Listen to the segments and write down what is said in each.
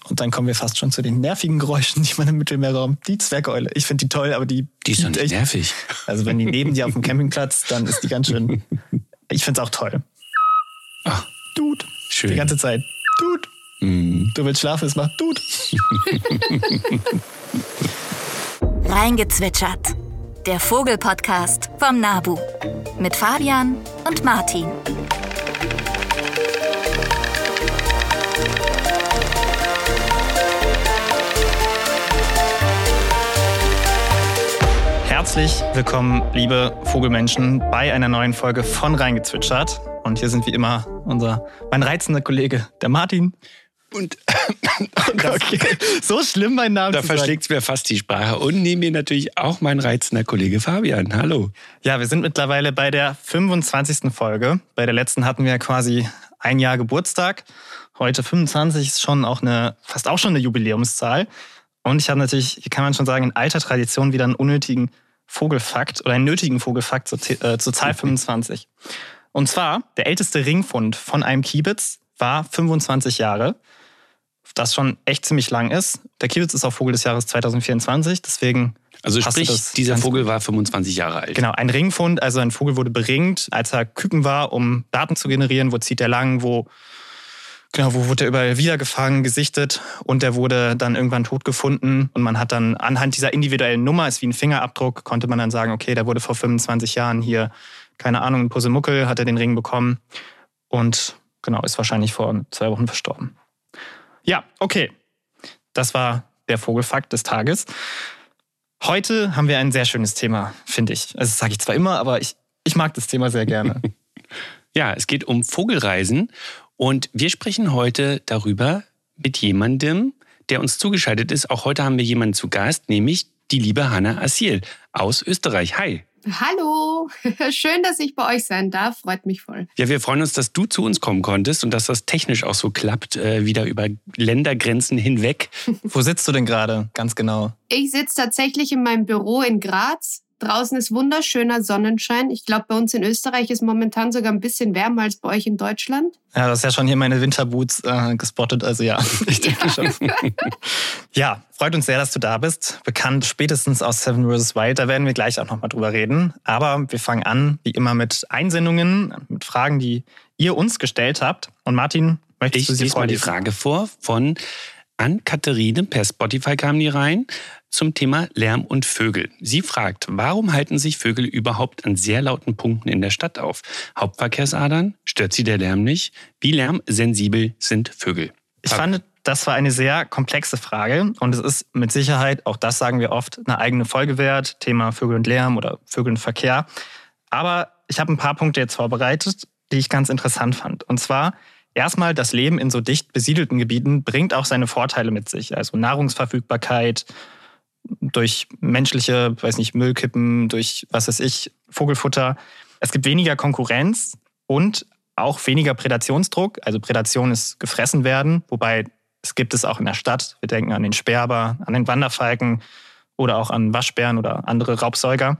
Und dann kommen wir fast schon zu den nervigen Geräuschen, die man im Mittelmeerraum, die Zwergeule. Ich finde die toll, aber die ist doch nicht echt nervig. Also wenn die neben dir auf dem Campingplatz, dann ist die ganz schön, ich finde es auch toll. Ach, Dude. schön. Die ganze Zeit. Dude. Du willst schlafen, es macht Dude. Reingezwitschert. Der Vogel-Podcast vom NABU. Mit Fabian und Martin. Herzlich willkommen, liebe Vogelmenschen, bei einer neuen Folge von Reingezwitschert. Und hier sind wie immer mein reizender Kollege, der Martin. Und okay, so schlimm, mein Name da zu sagen. verschlägt es mir fast die Sprache. Und neben mir natürlich auch mein reizender Kollege Fabian. Hallo. Ja, wir sind mittlerweile bei der 25. Folge. Bei der letzten hatten wir quasi ein Jahr Geburtstag. Heute 25 ist schon auch fast schon eine Jubiläumszahl. Und ich habe natürlich, wie kann man schon sagen, in alter Tradition wieder einen unnötigen Vogelfakt oder einen nötigen Vogelfakt zur Zahl 25. Und zwar, der älteste Ringfund von einem Kiebitz war 25 Jahre. Das schon echt ziemlich lang ist. Der Kiebitz ist auch Vogel des Jahres 2024, deswegen... Also sprich, dieser Vogel war 25 Jahre alt. Genau, ein Ringfund, also ein Vogel wurde beringt, als er Küken war, um Daten zu generieren. Wo zieht er lang, wo wurde er überall wiedergefangen, gesichtet und der wurde dann irgendwann tot gefunden. Und man hat dann anhand dieser individuellen Nummer, ist wie ein Fingerabdruck, konnte man dann sagen, okay, der wurde vor 25 Jahren hier, keine Ahnung, in Pusemuckel, hat er den Ring bekommen und genau, ist wahrscheinlich vor 2 Wochen verstorben. Ja, okay, das war der Vogelfakt des Tages. Heute haben wir ein sehr schönes Thema, finde ich. Also das sage ich zwar immer, aber ich mag das Thema sehr gerne. Ja, es geht um Vogelreisen. Und wir sprechen heute darüber mit jemandem, der uns zugeschaltet ist. Auch heute haben wir jemanden zu Gast, nämlich die liebe Hanna Assil aus Österreich. Hi. Hallo, schön, dass ich bei euch sein darf. Freut mich voll. Ja, wir freuen uns, dass du zu uns kommen konntest und dass das technisch auch so klappt, wieder über Ländergrenzen hinweg. Wo sitzt du denn gerade, ganz genau? Ich sitze tatsächlich in meinem Büro in Graz. Draußen ist wunderschöner Sonnenschein. Ich glaube, bei uns in Österreich ist momentan sogar ein bisschen wärmer als bei euch in Deutschland. Ja, das ist ja schon hier meine Winterboots gespottet. Also ja, ich denke schon. Ja, freut uns sehr, dass du da bist. Bekannt spätestens aus Seven vs. Wild. Da werden wir gleich auch nochmal drüber reden. Aber wir fangen an, wie immer, mit Einsendungen, mit Fragen, die ihr uns gestellt habt. Und Martin, möchtest du sie vorlesen? Ich lese mal die Frage vor von Ann-Katharine. Per Spotify kam die rein. Zum Thema Lärm und Vögel. Sie fragt, warum halten sich Vögel überhaupt an sehr lauten Punkten in der Stadt auf? Hauptverkehrsadern? Stört sie der Lärm nicht? Wie lärmsensibel sind Vögel? Ich fand, das war eine sehr komplexe Frage und es ist mit Sicherheit, auch das sagen wir oft, eine eigene Folge wert, Thema Vögel und Lärm oder Vögel und Verkehr. Aber ich habe ein paar Punkte jetzt vorbereitet, die ich ganz interessant fand. Und zwar erstmal, das Leben in so dicht besiedelten Gebieten bringt auch seine Vorteile mit sich. Also Nahrungsverfügbarkeit, durch menschliche, Müllkippen, durch, Vogelfutter. Es gibt weniger Konkurrenz und auch weniger Prädationsdruck. Also Prädation ist gefressen werden, wobei es gibt es auch in der Stadt. Wir denken an den Sperber, an den Wanderfalken oder auch an Waschbären oder andere Raubsäuger.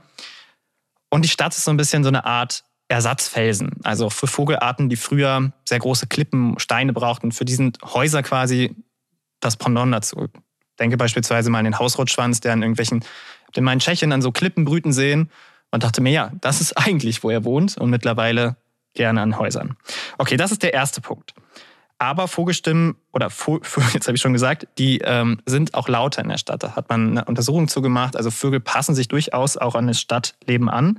Und die Stadt ist so ein bisschen so eine Art Ersatzfelsen. Also für Vogelarten, die früher sehr große Klippen, Steine brauchten, für die sind Häuser quasi das Pendant dazu. Denke beispielsweise mal an den Hausrotschwanz, der den mal in Tschechien an so Klippen brüten sehen und dachte mir, ja, das ist eigentlich, wo er wohnt und mittlerweile gerne an Häusern. Okay, das ist der erste Punkt. Aber Vogelstimmen, jetzt habe ich schon gesagt, die sind auch lauter in der Stadt. Da hat man eine Untersuchung zugemacht. Also Vögel passen sich durchaus auch an das Stadtleben an.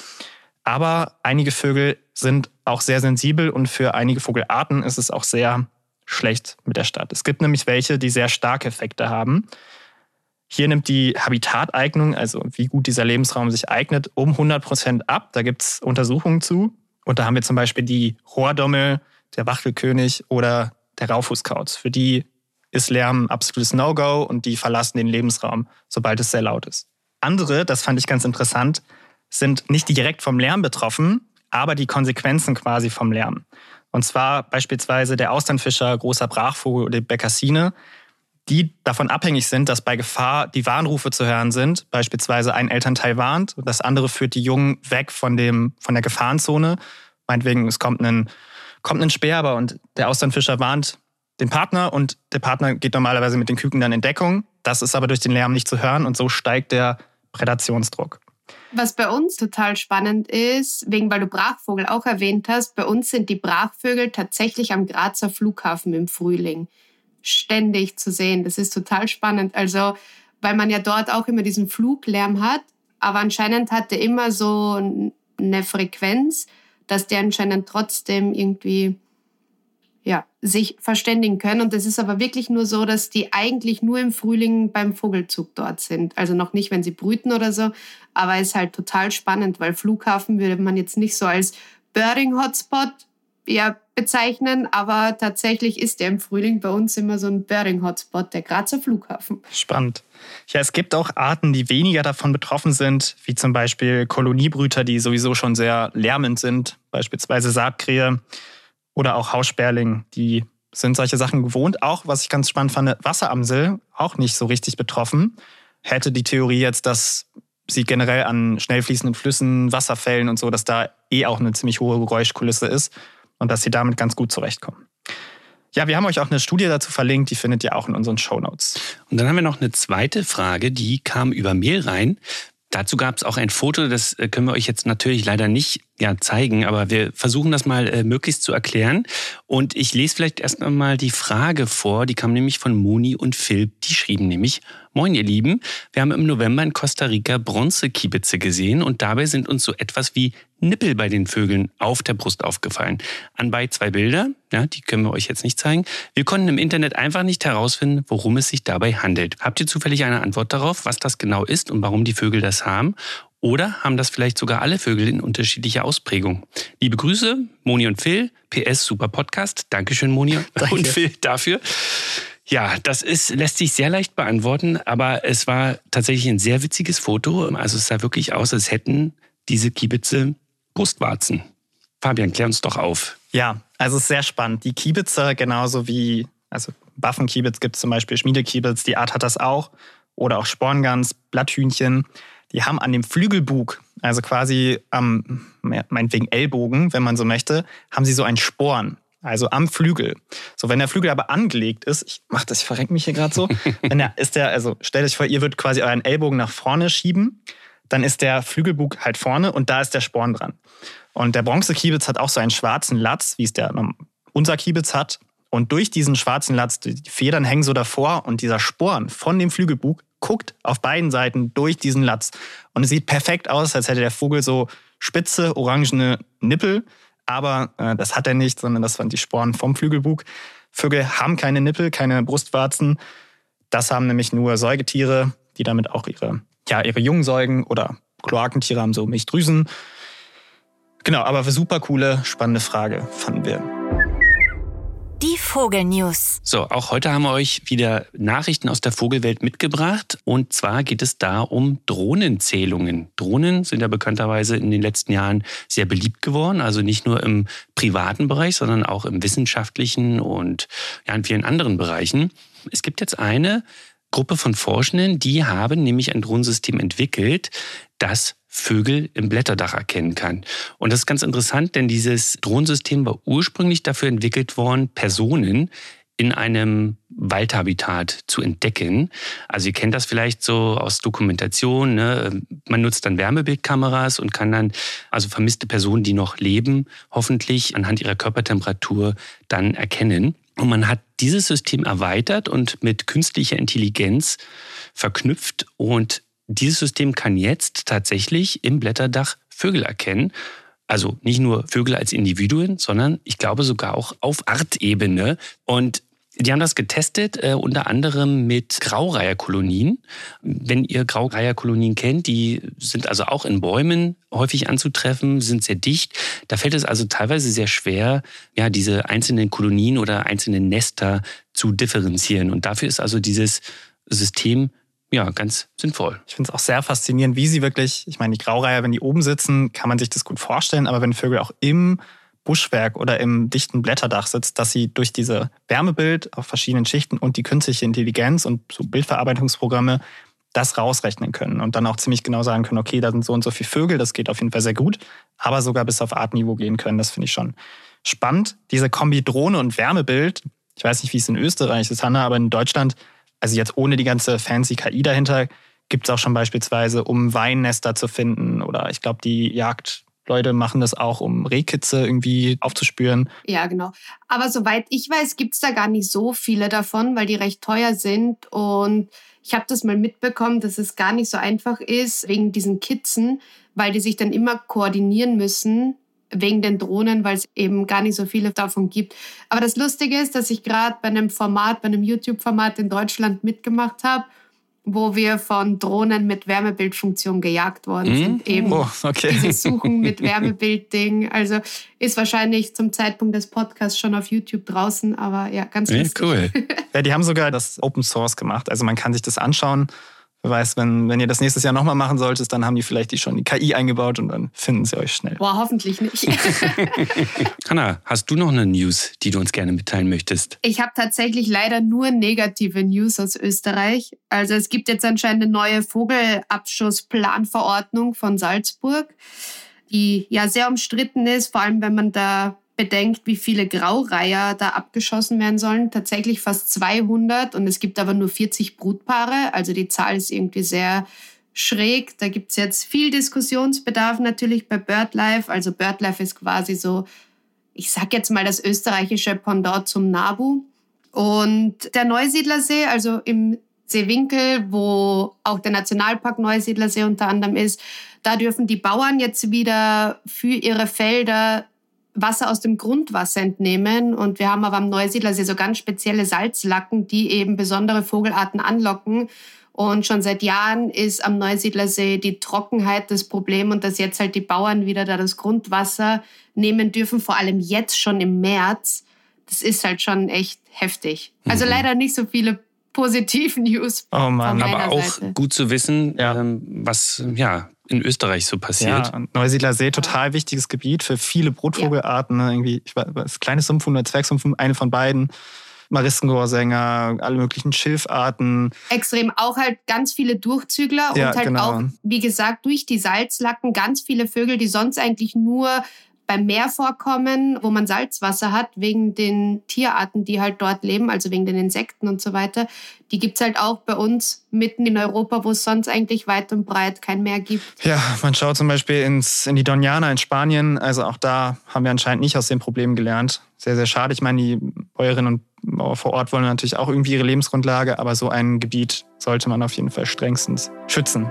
Aber einige Vögel sind auch sehr sensibel und für einige Vogelarten ist es auch sehr schlecht mit der Stadt. Es gibt nämlich welche, die sehr starke Effekte haben. Hier nimmt die Habitateignung, also wie gut dieser Lebensraum sich eignet, um 100% ab. Da gibt es Untersuchungen zu. Und da haben wir zum Beispiel die Rohrdommel, der Wachtelkönig oder der Raufußkauz. Für die ist Lärm ein absolutes No-Go und die verlassen den Lebensraum, sobald es sehr laut ist. Andere, das fand ich ganz interessant, sind nicht direkt vom Lärm betroffen, aber die Konsequenzen quasi vom Lärm. Und zwar beispielsweise der Austernfischer, großer Brachvogel oder die Bekassine, die davon abhängig sind, dass bei Gefahr die Warnrufe zu hören sind. Beispielsweise ein Elternteil warnt und das andere führt die Jungen weg von der Gefahrenzone. Meinetwegen, es kommt ein Sperber und der Austernfischer warnt den Partner und der Partner geht normalerweise mit den Küken dann in Deckung. Das ist aber durch den Lärm nicht zu hören und so steigt der Prädationsdruck. Was bei uns total spannend ist, weil du Brachvogel auch erwähnt hast, bei uns sind die Brachvögel tatsächlich am Grazer Flughafen im Frühling ständig zu sehen. Das ist total spannend. Also, weil man ja dort auch immer diesen Fluglärm hat, aber anscheinend hat der immer so eine Frequenz, dass der anscheinend trotzdem irgendwie sich verständigen können. Und das ist aber wirklich nur so, dass die eigentlich nur im Frühling beim Vogelzug dort sind. Also noch nicht, wenn sie brüten oder so. Aber es ist halt total spannend, weil Flughafen würde man jetzt nicht so als Birding-Hotspot bezeichnen, aber tatsächlich ist der im Frühling bei uns immer so ein Birding-Hotspot, der Grazer Flughafen. Spannend. Ja, es gibt auch Arten, die weniger davon betroffen sind, wie zum Beispiel Koloniebrüter, die sowieso schon sehr lärmend sind, beispielsweise Saatkrähe. Oder auch Haussperling, die sind solche Sachen gewohnt. Auch, was ich ganz spannend fand, Wasseramsel, auch nicht so richtig betroffen. Hätte die Theorie jetzt, dass sie generell an schnell fließenden Flüssen, Wasserfällen und so, dass da auch eine ziemlich hohe Geräuschkulisse ist und dass sie damit ganz gut zurechtkommen. Ja, wir haben euch auch eine Studie dazu verlinkt, die findet ihr auch in unseren Shownotes. Und dann haben wir noch eine zweite Frage, die kam über Mail rein. Dazu gab es auch ein Foto, das können wir euch jetzt natürlich leider nicht zeigen, aber wir versuchen das mal möglichst zu erklären. Und ich lese vielleicht erst einmal die Frage vor, die kam nämlich von Moni und Phil. Die schrieben nämlich: Moin ihr Lieben, wir haben im November in Costa Rica Bronzekiebitze gesehen und dabei sind uns so etwas wie Nippel bei den Vögeln auf der Brust aufgefallen. Anbei 2 Bilder, die können wir euch jetzt nicht zeigen. Wir konnten im Internet einfach nicht herausfinden, worum es sich dabei handelt. Habt ihr zufällig eine Antwort darauf, was das genau ist und warum die Vögel das haben? Oder haben das vielleicht sogar alle Vögel in unterschiedlicher Ausprägung? Liebe Grüße, Moni und Phil. PS, super Podcast. Dankeschön, Moni und Phil, dafür. Ja, das lässt sich sehr leicht beantworten, aber es war tatsächlich ein sehr witziges Foto. Also es sah wirklich aus, als hätten diese Kiebitze Brustwarzen. Fabian, klär uns doch auf. Ja, also es ist sehr spannend. Die Kiebitze, genauso wie, also Waffenkiebitz gibt es zum Beispiel, Schmiedekiebitz, die Art hat das auch. Oder auch Sporngans, Blatthühnchen. Die haben an dem Flügelbug, also quasi am, meinetwegen Ellbogen, wenn man so möchte, haben sie so einen Sporn, also am Flügel. So, wenn der Flügel aber angelegt ist, ich verrenke mich hier gerade so, also stellt euch vor, ihr würdet quasi euren Ellbogen nach vorne schieben, dann ist der Flügelbug halt vorne und da ist der Sporn dran. Und der Bronzekiebitz hat auch so einen schwarzen Latz, wie es unser Kiebitz hat. Und durch diesen schwarzen Latz, die Federn hängen so davor und dieser Sporn von dem Flügelbug guckt auf beiden Seiten durch diesen Latz. Und es sieht perfekt aus, als hätte der Vogel so spitze, orangene Nippel. Aber das hat er nicht, sondern das waren die Sporen vom Flügelbug. Vögel haben keine Nippel, keine Brustwarzen. Das haben nämlich nur Säugetiere, die damit auch ihre Jungen säugen. Oder Kloakentiere haben so Milchdrüsen. Genau, aber super coole, spannende Frage, fanden wir. Die Vogelnews. So, auch heute haben wir euch wieder Nachrichten aus der Vogelwelt mitgebracht. Und zwar geht es da um Drohnenzählungen. Drohnen sind ja bekannterweise in den letzten Jahren sehr beliebt geworden. Also nicht nur im privaten Bereich, sondern auch im wissenschaftlichen und in vielen anderen Bereichen. Es gibt jetzt eine Gruppe von Forschenden, die haben nämlich ein Drohnensystem entwickelt, das Vögel im Blätterdach erkennen kann. Und das ist ganz interessant, denn dieses Drohnensystem war ursprünglich dafür entwickelt worden, Personen in einem Waldhabitat zu entdecken. Also ihr kennt das vielleicht so aus Dokumentation, ne? Man nutzt dann Wärmebildkameras und kann dann also vermisste Personen, die noch leben, hoffentlich anhand ihrer Körpertemperatur dann erkennen. Und man hat dieses System erweitert und mit künstlicher Intelligenz verknüpft und dieses System kann jetzt tatsächlich im Blätterdach Vögel erkennen. Also nicht nur Vögel als Individuen, sondern ich glaube sogar auch auf Artebene. Und die haben das getestet, unter anderem mit Graureiherkolonien. Wenn ihr Graureiherkolonien kennt, die sind also auch in Bäumen häufig anzutreffen, sind sehr dicht. Da fällt es also teilweise sehr schwer, diese einzelnen Kolonien oder einzelnen Nester zu differenzieren. Und dafür ist also dieses System ganz sinnvoll. Ich finde es auch sehr faszinierend, wie sie wirklich, ich meine, die Graureiher, wenn die oben sitzen, kann man sich das gut vorstellen, aber wenn Vögel auch im Buschwerk oder im dichten Blätterdach sitzt, dass sie durch diese Wärmebild auf verschiedenen Schichten und die künstliche Intelligenz und so Bildverarbeitungsprogramme das rausrechnen können und dann auch ziemlich genau sagen können, okay, da sind so und so viele Vögel, das geht auf jeden Fall sehr gut, aber sogar bis auf Artniveau gehen können, das finde ich schon spannend. Diese Kombi Drohne und Wärmebild, Ich weiß nicht, wie es in Österreich ist, Hanna, aber in Deutschland, also jetzt ohne die ganze fancy KI dahinter, gibt es auch schon beispielsweise, um Weinnester zu finden. Oder ich glaube, die Jagdleute machen das auch, um Rehkitze irgendwie aufzuspüren. Ja, genau. Aber soweit ich weiß, gibt es da gar nicht so viele davon, weil die recht teuer sind. Und ich habe das mal mitbekommen, dass es gar nicht so einfach ist, wegen diesen Kitzen, weil die sich dann immer koordinieren müssen, wegen den Drohnen, weil es eben gar nicht so viele davon gibt. Aber das Lustige ist, dass ich gerade bei einem YouTube-Format in Deutschland mitgemacht habe, wo wir von Drohnen mit Wärmebildfunktion gejagt worden sind. Eben dieses Suchen mit Wärmebildding. Also ist wahrscheinlich zum Zeitpunkt des Podcasts schon auf YouTube draußen, aber ja, ganz lustig. Cool. Ja, die haben sogar das Open Source gemacht. Also man kann sich das anschauen. Wer weiß, wenn ihr das nächstes Jahr nochmal machen solltet, dann haben die vielleicht schon die KI eingebaut und dann finden sie euch schnell. Boah, hoffentlich nicht. Hanna, hast du noch eine News, die du uns gerne mitteilen möchtest? Ich habe tatsächlich leider nur negative News aus Österreich. Also es gibt jetzt anscheinend eine neue Vogelabschussplanverordnung von Salzburg, die ja sehr umstritten ist, vor allem wenn man da bedenkt, wie viele Graureiher da abgeschossen werden sollen. Tatsächlich fast 200 und es gibt aber nur 40 Brutpaare. Also die Zahl ist irgendwie sehr schräg. Da gibt es jetzt viel Diskussionsbedarf natürlich bei BirdLife. Also BirdLife ist quasi so, ich sag jetzt mal das österreichische Pendant zum NABU. Und der Neusiedlersee, also im Seewinkel, wo auch der Nationalpark Neusiedlersee unter anderem ist, da dürfen die Bauern jetzt wieder für ihre Felder Wasser aus dem Grundwasser entnehmen. Und wir haben aber am Neusiedlersee so ganz spezielle Salzlacken, die eben besondere Vogelarten anlocken. Und schon seit Jahren ist am Neusiedlersee die Trockenheit das Problem und dass jetzt halt die Bauern wieder da das Grundwasser nehmen dürfen, vor allem jetzt schon im März. Das ist halt schon echt heftig. Also leider nicht so viele positive News von meiner aber auch Seite. Gut zu wissen, was in Österreich so passiert. Ja, Neusiedlersee, total wichtiges Gebiet für viele Brutvogelarten. Ne? Irgendwie, das kleine Sumpfhuhn oder Zwergsumpfhuhn, eine von beiden. Mariskengorsänger, alle möglichen Schilfarten. Extrem, auch halt ganz viele Durchzügler und halt auch, wie gesagt, durch die Salzlacken ganz viele Vögel, die sonst eigentlich nur beim Meer vorkommen, wo man Salzwasser hat, wegen den Tierarten, die halt dort leben, also wegen den Insekten und so weiter. Die gibt's halt auch bei uns mitten in Europa, wo es sonst eigentlich weit und breit kein Meer gibt. Ja, man schaut zum Beispiel in die Doñana in Spanien. Also auch da haben wir anscheinend nicht aus den Problemen gelernt. Sehr, sehr schade. Ich meine, die Bäuerinnen und Bauern vor Ort wollen natürlich auch irgendwie ihre Lebensgrundlage, aber so ein Gebiet sollte man auf jeden Fall strengstens schützen.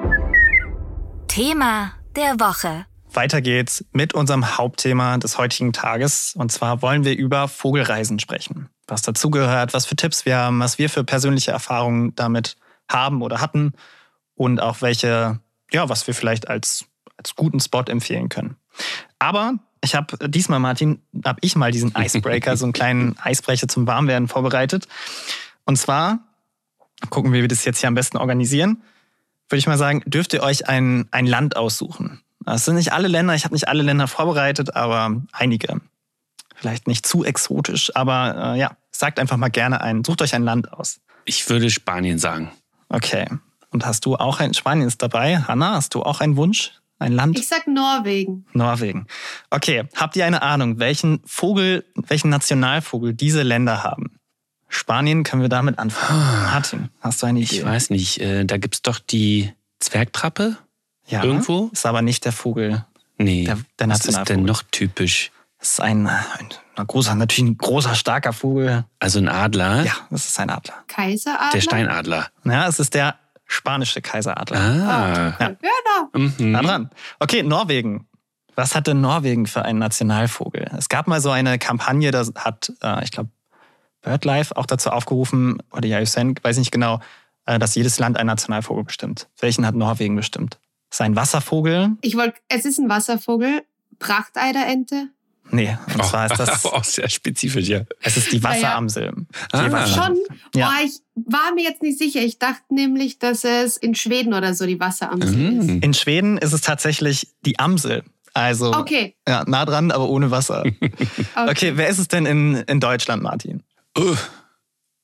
Thema der Woche. Weiter geht's mit unserem Hauptthema des heutigen Tages. Und zwar wollen wir über Vogelreisen sprechen. Was dazugehört, was für Tipps wir haben, was wir für persönliche Erfahrungen damit haben oder hatten und auch was wir vielleicht als guten Spot empfehlen können. Aber ich habe diesmal, Martin, mal diesen Icebreaker, so einen kleinen Eisbrecher zum Warmwerden vorbereitet. Und zwar, gucken wir, wie wir das jetzt hier am besten organisieren, würde ich mal sagen, dürft ihr euch ein Land aussuchen. Das sind nicht alle Länder, ich habe nicht alle Länder vorbereitet, aber einige. Vielleicht nicht zu exotisch, aber sagt einfach mal gerne sucht euch ein Land aus. Ich würde Spanien sagen. Okay. Und hast du auch Spanien ist dabei? Hanna, hast du auch einen Wunsch? Ein Land? Ich sag Norwegen. Norwegen. Okay, habt ihr eine Ahnung, welchen Nationalvogel diese Länder haben? Spanien, können wir damit anfangen. Martin, hast du eine Idee? Ich weiß nicht, da gibt's doch die Zwergtrappe. Ja, irgendwo? Ist aber nicht der Vogel. Nee, der was ist denn noch typisch? Das ist natürlich ein großer, starker Vogel. Also ein Adler? Ja, das ist ein Adler. Kaiseradler? Der Steinadler. Ja, es ist der spanische Kaiseradler. Ja. Na dran. Okay, Norwegen. Was hat denn Norwegen für einen Nationalvogel? Es gab mal so eine Kampagne, da hat, ich glaube, BirdLife auch dazu aufgerufen, oder IUCN, weiß nicht genau, dass jedes Land einen Nationalvogel bestimmt. Welchen hat Norwegen bestimmt? Ist ein Wasservogel? Es ist ein Wasservogel. Prachteiderente? Nee, und zwar ist das auch sehr spezifisch, ja. Es ist die Wasseramsel. Schon? Ja. Oh, ich war mir jetzt nicht sicher. Ich dachte nämlich, dass es in Schweden oder so die Wasseramsel ist. In Schweden ist es tatsächlich die Amsel. Also ja, nah dran, aber ohne Wasser. Okay, wer ist es denn in Deutschland, Martin?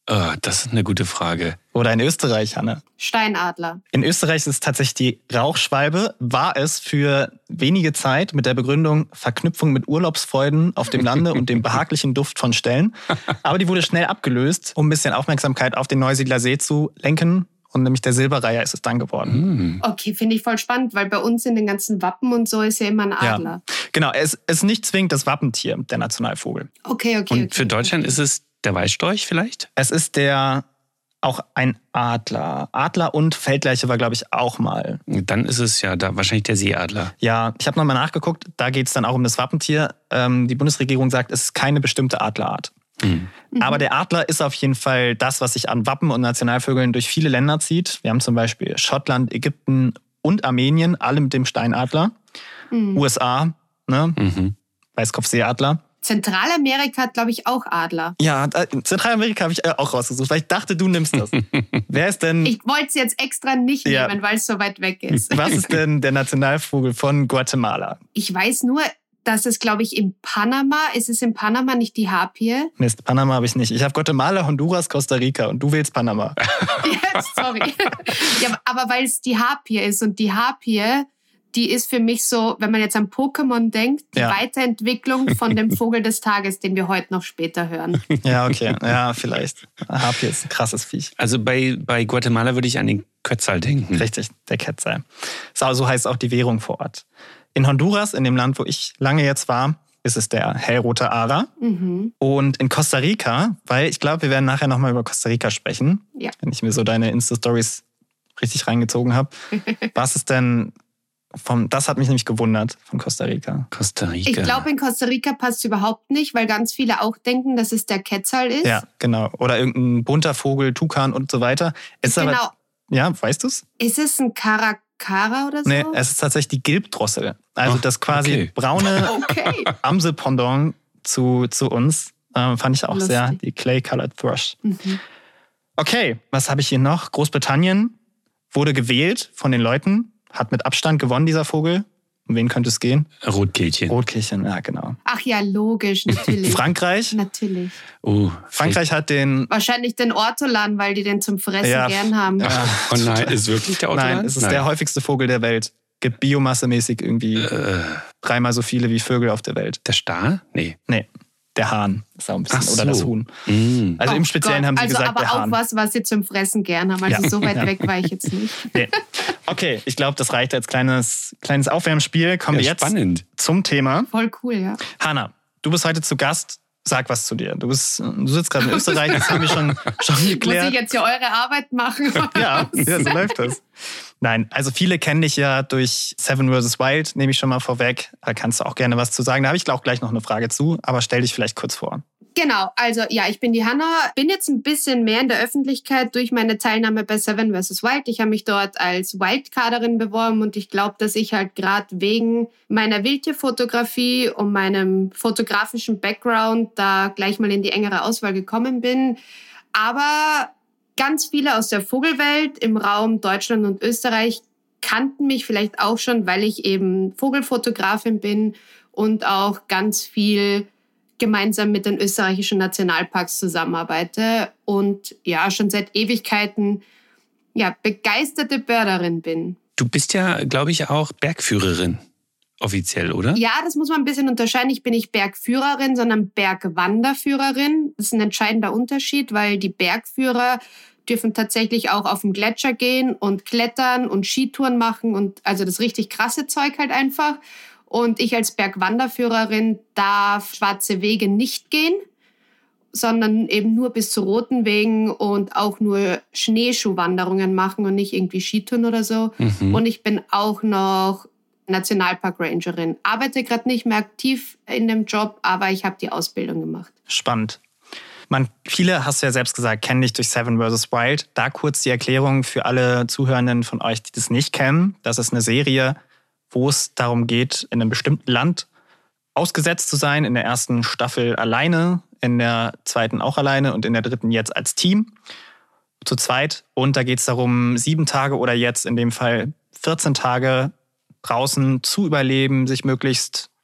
Oh, das ist eine gute Frage. Oder in Österreich, Hanne? Steinadler. In Österreich ist es tatsächlich die Rauchschwalbe, war es für wenige Zeit mit der Begründung Verknüpfung mit Urlaubsfreuden auf dem Lande und dem behaglichen Duft von Ställen. Aber die wurde schnell abgelöst, um ein bisschen Aufmerksamkeit auf den Neusiedler See zu lenken. Und nämlich der Silberreiher ist es dann geworden. Okay, finde ich voll spannend, weil bei uns in den ganzen Wappen und so ist ja immer ein Adler. Ja. Genau, es ist nicht zwingend das Wappentier, der Nationalvogel. Okay. Und für Deutschland ist es der Weißstorch vielleicht? Es ist auch ein Adler. Adler und Feldlerche war, glaube ich, auch mal. Dann ist es ja da wahrscheinlich der Seeadler. Ja, ich habe nochmal nachgeguckt, da geht es dann auch um das Wappentier. Die Bundesregierung sagt, es ist keine bestimmte Adlerart. Aber der Adler ist auf jeden Fall das, was sich an Wappen und Nationalvögeln durch viele Länder zieht. Wir haben zum Beispiel Schottland, Ägypten und Armenien, alle mit dem Steinadler. USA, ne? Weißkopfseeadler. Zentralamerika hat, glaube ich, auch Adler. Ja, Zentralamerika habe ich auch rausgesucht, weil ich dachte, du nimmst das. Wer ist denn... Ich wollte es jetzt extra nicht nehmen, weil es so weit weg ist. Was ist denn der Nationalvogel von Guatemala? Ich weiß nur, dass es, glaube ich, in Panama, ist es in Panama nicht die Harpie? Mist, Panama habe ich nicht. Ich habe Guatemala, Honduras, Costa Rica und du wählst Panama. Ja, sorry. Ja, aber weil es die Harpie ist und die Harpie, die ist für mich so, wenn man jetzt an Pokémon denkt, die Weiterentwicklung von dem Vogel des Tages, den wir heute noch später hören. Ja, okay. Ja, vielleicht. Harpie ist ein krasses Viech. Also bei Guatemala würde ich an den Quetzal denken. Richtig, der Quetzal. So heißt auch die Währung vor Ort. In Honduras, in dem Land, wo ich lange jetzt war, ist es der hellrote Ara. Und in Costa Rica, weil ich glaube, wir werden nachher nochmal über Costa Rica sprechen, wenn ich mir so deine Insta-Stories richtig reingezogen habe. Was ist denn das hat mich nämlich gewundert, von Costa Rica. Costa Rica. Ich glaube, in Costa Rica passt es überhaupt nicht, weil ganz viele auch denken, dass es der Quetzal ist. Ja, genau. Oder irgendein bunter Vogel, Tukan und so weiter. Ist genau. Aber, ja, weißt du es? Ist es ein Caracara oder so? Nee, es ist tatsächlich die Gilbdrossel. Also das quasi braune Amsel-Pendant zu uns. Fand ich auch lustig. sehr, die Clay-Colored Thrush. Okay, was habe ich hier noch? Großbritannien wurde gewählt von den Leuten. Hat mit Abstand gewonnen, dieser Vogel. Um wen könnte es gehen? Rotkehlchen. Rotkehlchen, ja, genau. Ach ja, logisch, natürlich. Frankreich? Natürlich. Frankreich hat den... Wahrscheinlich den Ortolan, weil die den zum Fressen gern haben. Ja. Oh nein, ist wirklich der Ortolan? Nein, es ist der häufigste Vogel der Welt. Gibt biomassemäßig irgendwie 3-mal so viele wie Vögel auf der Welt. Der Star? Nee. Der Hahn ist auch ein bisschen. So. Oder das Huhn. Also im Speziellen haben sie gesagt, aber der auch Hahn. was sie zum Fressen gern haben. Also so weit weg war ich jetzt nicht. Nee. Okay, ich glaube, das reicht als kleines Aufwärmspiel. Kommen wir jetzt zum Thema. Voll cool, ja. Hanna, du bist heute zu Gast. Sag was zu dir. Du sitzt gerade in Österreich, das haben wir schon geklärt. Muss ich jetzt hier eure Arbeit machen? Ja, so läuft das. Nein, also viele kennen dich ja durch Seven vs. Wild, nehme ich schon mal vorweg. Da kannst du auch gerne was zu sagen. Da habe ich auch gleich noch eine Frage zu, aber stell dich vielleicht kurz vor. Genau, also ja, ich bin die Hanna, bin jetzt ein bisschen mehr in der Öffentlichkeit durch meine Teilnahme bei Seven vs. Wild. Ich habe mich dort als Wildcarderin beworben und ich glaube, dass ich halt gerade wegen meiner Wildtierfotografie und meinem fotografischen Background da gleich mal in die engere Auswahl gekommen bin. Aber ganz viele aus der Vogelwelt im Raum Deutschland und Österreich kannten mich vielleicht auch schon, weil ich eben Vogelfotografin bin und auch ganz viel gemeinsam mit den österreichischen Nationalparks zusammenarbeite und ja, schon seit Ewigkeiten begeisterte Börderin bin. Du bist ja, glaube ich, auch Bergführerin, offiziell, oder? Ja, das muss man ein bisschen unterscheiden. Ich bin nicht Bergführerin, sondern Bergwanderführerin. Das ist ein entscheidender Unterschied, weil die Bergführer dürfen tatsächlich auch auf den Gletscher gehen und klettern und Skitouren machen und also das richtig krasse Zeug halt einfach. Und ich als Bergwanderführerin darf schwarze Wege nicht gehen, sondern eben nur bis zu roten Wegen und auch nur Schneeschuhwanderungen machen und nicht irgendwie Skitouren oder so. Und ich bin auch noch Nationalpark-Rangerin. Arbeite gerade nicht mehr aktiv in dem Job, aber ich habe die Ausbildung gemacht. Spannend. Viele, hast du ja selbst gesagt, kennen dich durch Seven vs. Wild. Da kurz die Erklärung für alle Zuhörenden von euch, die das nicht kennen. Das ist eine Serie, wo es darum geht, in einem bestimmten Land ausgesetzt zu sein. In der ersten Staffel alleine, in der zweiten auch alleine und in der dritten jetzt als Team. Zu zweit. Und da geht es darum, 7 Tage oder jetzt in dem Fall 14 Tage draußen zu überleben, sich möglichst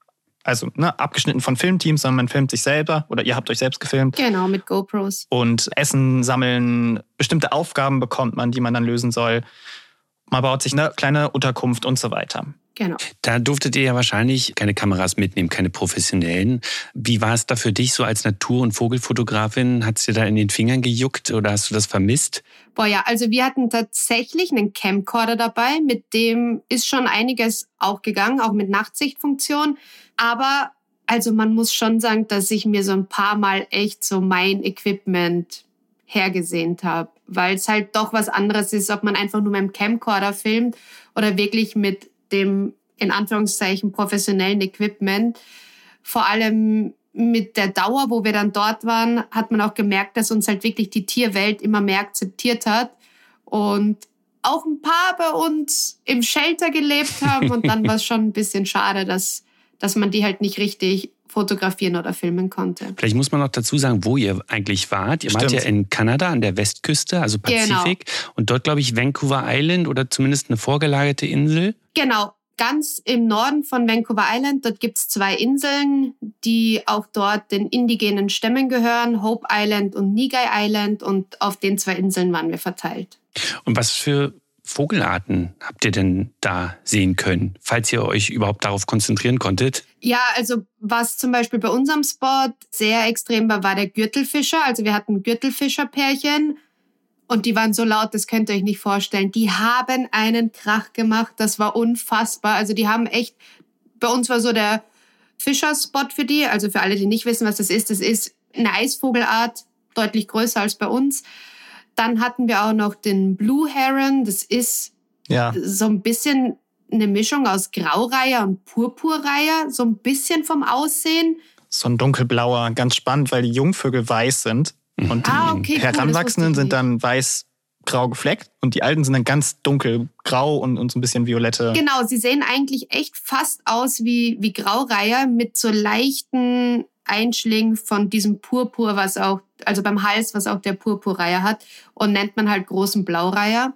also abgeschnitten von Filmteams, sondern man filmt sich selber oder ihr habt euch selbst gefilmt. Genau, mit GoPros. Und Essen sammeln, bestimmte Aufgaben bekommt man, die man dann lösen soll. Man baut sich eine kleine Unterkunft und so weiter. Genau. Da durftet ihr ja wahrscheinlich keine Kameras mitnehmen, keine professionellen. Wie war es da für dich so als Natur- und Vogelfotografin? Hat es dir da in den Fingern gejuckt oder hast du das vermisst? Also wir hatten tatsächlich einen Camcorder dabei, mit dem ist schon einiges auch gegangen, auch mit Nachtsichtfunktion. Aber also man muss schon sagen, dass ich mir so ein paar Mal echt so mein Equipment hergesehnt habe, weil es halt doch was anderes ist, ob man einfach nur mit dem Camcorder filmt oder wirklich mit dem, in Anführungszeichen, professionellen Equipment. Vor allem mit der Dauer, wo wir dann dort waren, hat man auch gemerkt, dass uns halt wirklich die Tierwelt immer mehr akzeptiert hat und auch ein paar bei uns im Shelter gelebt haben und dann war es schon ein bisschen schade, dass man die halt nicht richtig fotografieren oder filmen konnte. Vielleicht muss man noch dazu sagen, wo ihr eigentlich wart. Ihr wart ja in Kanada an der Westküste, also Pazifik. Genau. Und dort, glaube ich, Vancouver Island oder zumindest eine vorgelagerte Insel. Genau, ganz im Norden von Vancouver Island. Dort gibt es 2 Inseln, die auch dort den indigenen Stämmen gehören. Hope Island und Nigai Island. Und auf den 2 Inseln waren wir verteilt. Und was für Vogelarten habt ihr denn da sehen können, falls ihr euch überhaupt darauf konzentrieren konntet? Ja, also was zum Beispiel bei unserem Spot sehr extrem war der Gürtelfischer. Also wir hatten Gürtelfischerpärchen und die waren so laut, das könnt ihr euch nicht vorstellen. Die haben einen Krach gemacht, das war unfassbar. Also die haben echt, bei uns war so der Fischerspot für die, also für alle, die nicht wissen, was das ist eine Eisvogelart, deutlich größer als bei uns. Dann hatten wir auch noch den Blue Heron. Das ist so ein bisschen eine Mischung aus Graureiher und Purpurreiher. So ein bisschen vom Aussehen. So ein dunkelblauer, ganz spannend, weil die Jungvögel weiß sind. Und die Heranwachsenden sind dann weiß-grau gefleckt. Und die Alten sind dann ganz dunkelgrau und so ein bisschen violette. Genau, sie sehen eigentlich echt fast aus wie Graureiher mit so leichten Einschlägen von diesem Purpur, also beim Hals, was auch der Purpurreiher hat, und nennt man halt großen Blaureiher.